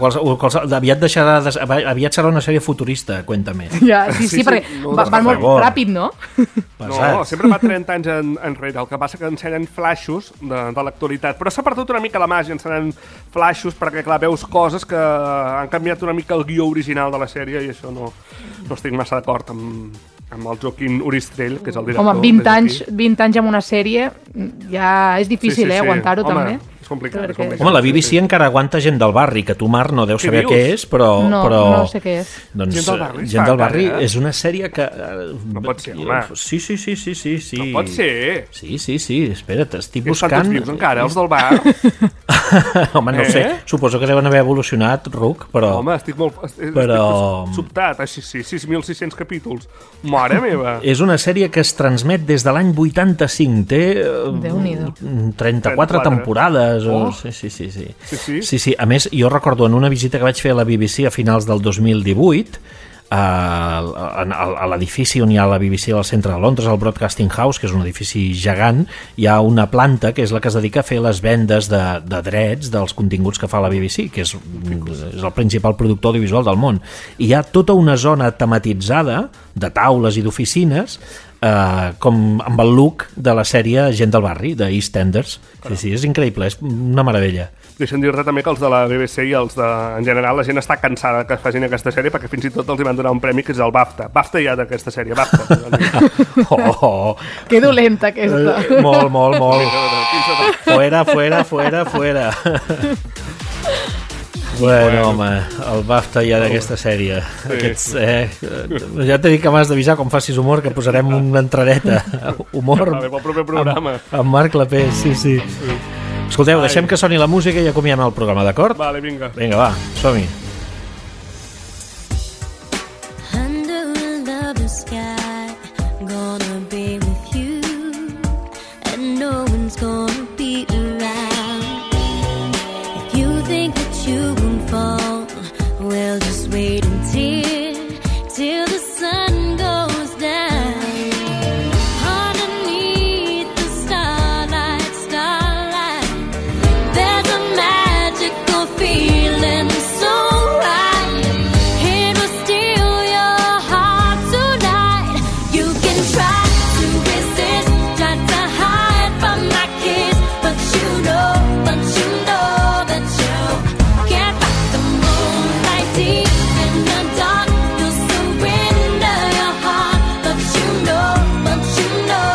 B: aviat serà una sèrie futurista, Cuéntame.
D: Sí, perquè van molt ràpid, no?
E: No, sempre va 30 anys enrere. El que passa que ensenyen flaixos de l'actualitat. Però s'ha perdut una mica la màgia ensenyant flaixos perquè, clar, veus coses que han canviat una mica el guió original de la sèrie i això no estic massa d'acord amb el Joaquín Uristrell, que és el director.
D: Home, 20 anys amb una sèrie ja és difícil, aguantar-ho també.
E: És complicat.
B: Home, la BBC encara aguanta Gent del Barri, que tu, Mar, no deus saber què és, però...
D: No sé què és.
B: Doncs Gent del Barri és una sèrie que...
E: No pot ser, home.
B: Sí.
E: No pot ser.
B: Sí, espera't, estic buscant...
E: Estan tots vius encara, els del bar?
B: Home, no sé, suposo que deuen haver evolucionat, Ruc, però...
E: Home, estic sobtat, així sí, 6.600 capítols. Mare meva!
B: És una sèrie que es transmet des de l'any 85, té 34 temporades. Sí. A més, jo recordo en una visita que vaig fer a la BBC a finals del 2018, a l'edifici on hi ha la BBC al centre de Londres, el Broadcasting House, que és un edifici gegant, hi ha una planta que és la que es dedica a fer les vendes de drets dels continguts que fa la BBC, que és el principal productor audiovisual del món. I hi ha tota una zona tematitzada de taules i d'oficines com amb el look de la sèrie Gent del barri, de EastEnders. Sí, és increïble, és una meravella.
E: Deixa'm dir-te també que els de la BBC i els de... En general, la gent està cansada que facin aquesta sèrie perquè fins i tot els hi van donar un premi que és el BAFTA. BAFTA ja d'aquesta sèrie, BAFTA.
D: Que dolenta, aquesta.
B: Molt. Fuera. Bueno, home, el BAFTA ja d'aquesta sèrie. Ja t'he dit que m'has d'avisar quan facis humor que posarem una entradeta. Humor
E: pel proper programa.
B: Amb Marc Clapés, sí. Escolteu, deixem que soni la música i acomiem el programa, d'acord?
E: Vale, vinga.
B: Vinga, va, som-hi.
K: Under a lovely sky, gonna be with you, and no one's gonna be around. If you think that you won't fall, well, just wait till the sun goes down. Underneath the starlight, there's a magical feeling so right. It will steal your heart tonight. You can try to resist, try to hide from my kiss, but you know that you can't fight the moonlight deep in the dark. You'll surrender your heart, but you know that you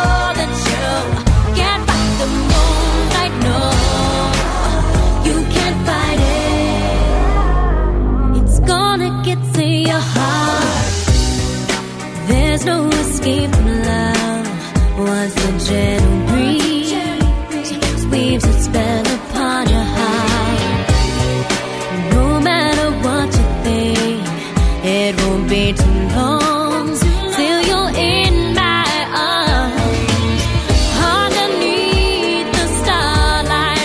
K: can't fight the moonlight. No, you can't fight it. It's gonna get to your heart. There's no escape from love. Once the gentle breeze weaves its spell upon your heart. No matter what you think, it won't be too long till you're in my arms. Underneath the starlight,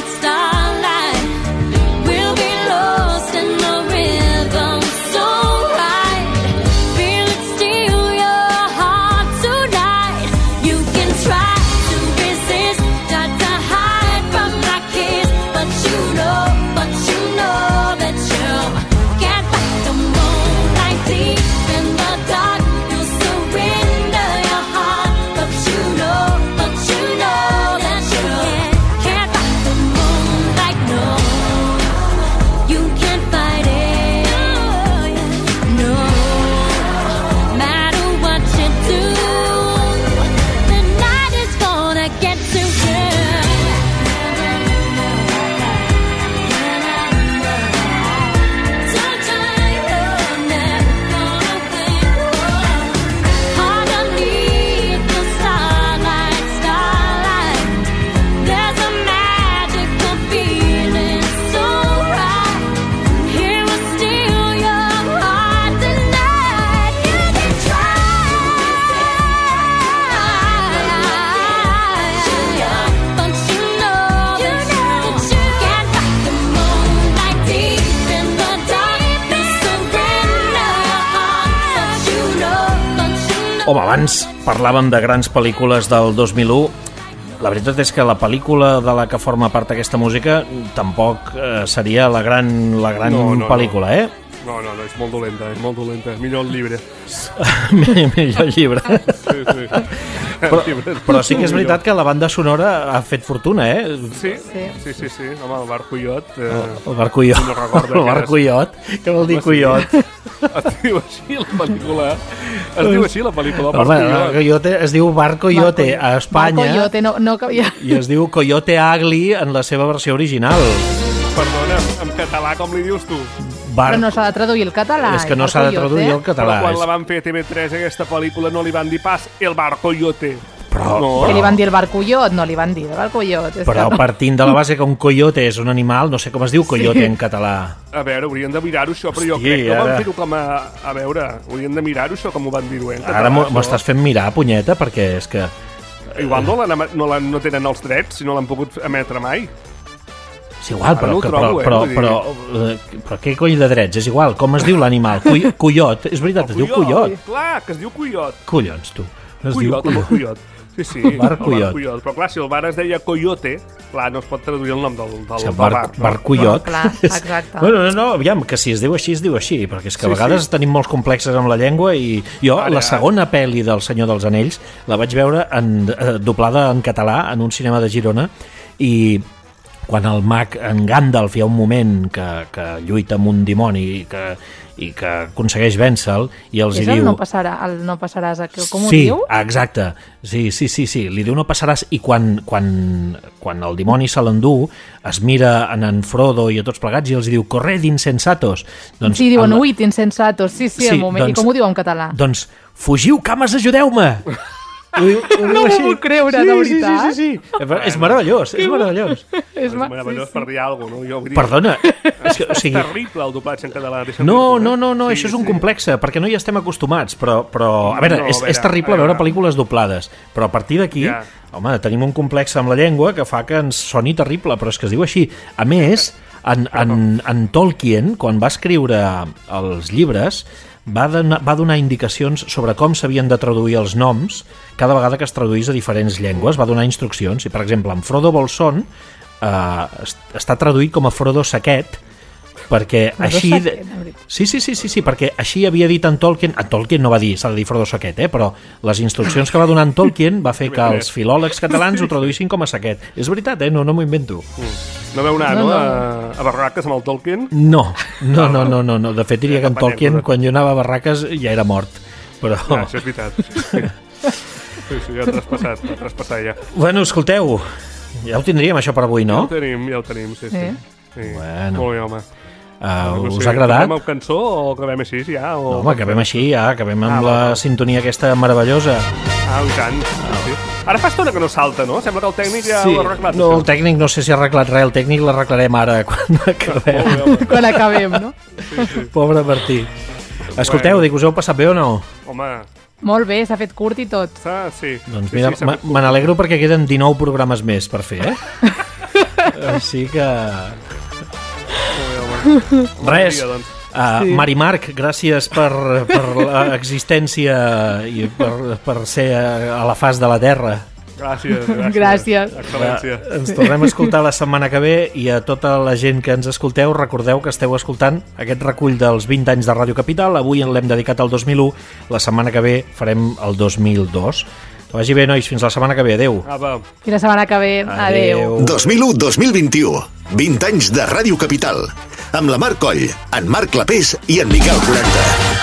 K: we'll be lost in the rhythm so right. Feel it steal your heart tonight. You can try to resist, try to hide from my kiss, but you know that you can't fight the moonlight deep in the dark. You'll surrender your heart, but you know that you can't fight the moonlight. No, you can't fight it. No, matter what you do, the night is gonna get to you. Underneath the starlight, there's a magical feeling so right. Here will steal your heart tonight. You can try, but you know that you can't fight the moonlight deep in the dark. You surrender your heart, but you know.
B: Home, abans parlàvem de grans pel·lícules del 2001. La veritat és que la pel·lícula de la que forma part aquesta música tampoc seria la gran pel·lícula, eh?
E: No, és molt dolenta, Millor el llibre.
B: Millor el llibre.
E: Sí.
B: Però sí que és veritat que la banda sonora ha fet fortuna, eh?
E: Sí. Home, el Bar Cuyot...
B: El Bar Cuyot.
E: No recordo
B: el Bar Cuyot. Què vol dir Cuyot?
E: Es diu així la pel·lícula.
B: Home, es diu Bar Coyote a Espanya.
D: Bar Coyote, no cabia.
B: I es diu Coyote Ugly en la seva versió original.
E: Perdona, en català com li dius tu?
D: Però no s'ha de traduir el català.
B: És que no s'ha de traduir el català.
E: Però quan la van fer a TV3 aquesta pel·lícula no li van dir pas el Bar Coyote.
D: Que li van dir el Bar Cuyot, no li van dir el Bar Cuyot.
B: Però partint de la base que un coyote és un animal, no sé com es diu coyote en català.
E: A veure, haurien de mirar-ho això, però jo crec que van fer-ho com a... A veure, haurien de mirar-ho això com ho van dir-ho en català.
B: Ara m'ho estàs fent mirar, punyeta, perquè és que...
E: Igual no tenen els drets, si no l'han pogut emetre mai.
B: És igual, però què cony de drets? És igual, com es diu l'animal? Cuyot, és veritat, es diu Cuyot.
E: Clar, que es diu Cuyot.
B: Collons, tu.
E: Cuyot. Sí,
B: Bar
E: el
B: Cuyot.
E: Cuyot. Però clar, si el bar es deia Coyote, clar, no es pot traduir el nom del
B: Bar Cuyot.
D: Clar, exacte.
B: Bueno, no, aviam, que si es diu així, perquè és que a vegades tenim molts complexes amb la llengua i jo, la segona pel·li del Senyor dels Anells la vaig veure doblada en català en un cinema de Girona i quan el mag, en Gandalf, hi ha un moment que lluita amb un dimoni i que aconsegueix vèncer-el i els
D: És
B: hi diu...
D: el no passaràs, com ho
B: Sí,
D: diu?
B: exacte. Sí, li diu no passaràs i quan el dimoni se l'endú es mira en Frodo i a tots plegats i els diu corred insensatos. Doncs
D: Sí, diuen uit insensatos, sí, el moment. I com ho diu en català?
B: Doncs fugiu, cames, ajudeu-me!
D: No m'ho puc creure, de veritat.
B: Sí. És meravellós, és meravellós.
E: És meravellós per dir alguna cosa, no?
B: Perdona.
E: És terrible el doblatge en català.
B: No, això és un complexe, perquè no hi estem acostumats, però a veure, és terrible veure pel·lícules doblades, però a partir d'aquí, home, tenim un complexe amb la llengua que fa que ens soni terrible, però és que es diu així. A més, en Tolkien, quan va escriure els llibres, va donar indicacions sobre com s'havien de traduir els noms cada vegada que es traduís a diferents llengües, va donar instruccions, i per exemple en Frodo Bolson està traduït com a Frodo Saquet perquè així... Sí, perquè així havia dit en Tolkien no va dir, s'ha de dir Frodo Saquet, però les instruccions que va donar en Tolkien va fer que els filòlegs catalans ho traduïssin com a Saquet. És veritat, no m'ho invento.
E: No veu anar, no? A barraques amb el Tolkien?
B: No. De fet, diria que en Tolkien, quan jo anava a barraques, ja era mort. Però...
E: Això és veritat. Sí, ja ha traspassat ja.
B: Bueno, escolteu, ja ho tindríem això per avui, no?
E: Ja ho tenim, sí.
B: Bueno.
E: Molt bé, home.
B: Us ha agradat?
E: Acabem amb cançó o acabem així ja?
B: No, home, acabem així ja, acabem amb la sintonia aquesta meravellosa.
E: I tant. Sí. Ara fa estona que no salta, no? Sembla que el tècnic ja ho ha arreglat.
B: No, el tècnic no sé si ha arreglat res, el tècnic l'arreglarem ara quan acabem.
D: Quan acabem, no?
E: Sí.
B: Pobre Martí. Escolteu, dic, us heu passat bé o no?
E: Home...
D: Molt bé, s'ha fet curt i tot.
E: Sí.
B: Doncs mira, me n'alegro perquè queden 19 programes més per fer, Així que... Res, Mari Marc, gràcies per l'existència i per ser a la faç de la Terra.
E: Gràcies. Excel·lència.
B: Ens tornem a escoltar la setmana que ve i a tota la gent que ens escolteu, recordeu que esteu escoltant aquest recull dels 20 anys de Ràdio Capital. Avui en l'hem dedicat al 2001, la setmana que ve farem el 2002. Que vagi bé, nois, fins la setmana que ve. Adéu.
D: Fins la setmana que ve. Adéu.
A: 2001-2021, 20 anys de Ràdio Capital. Amb la Mar Coll, en Marc Clapés i en Miquel 40.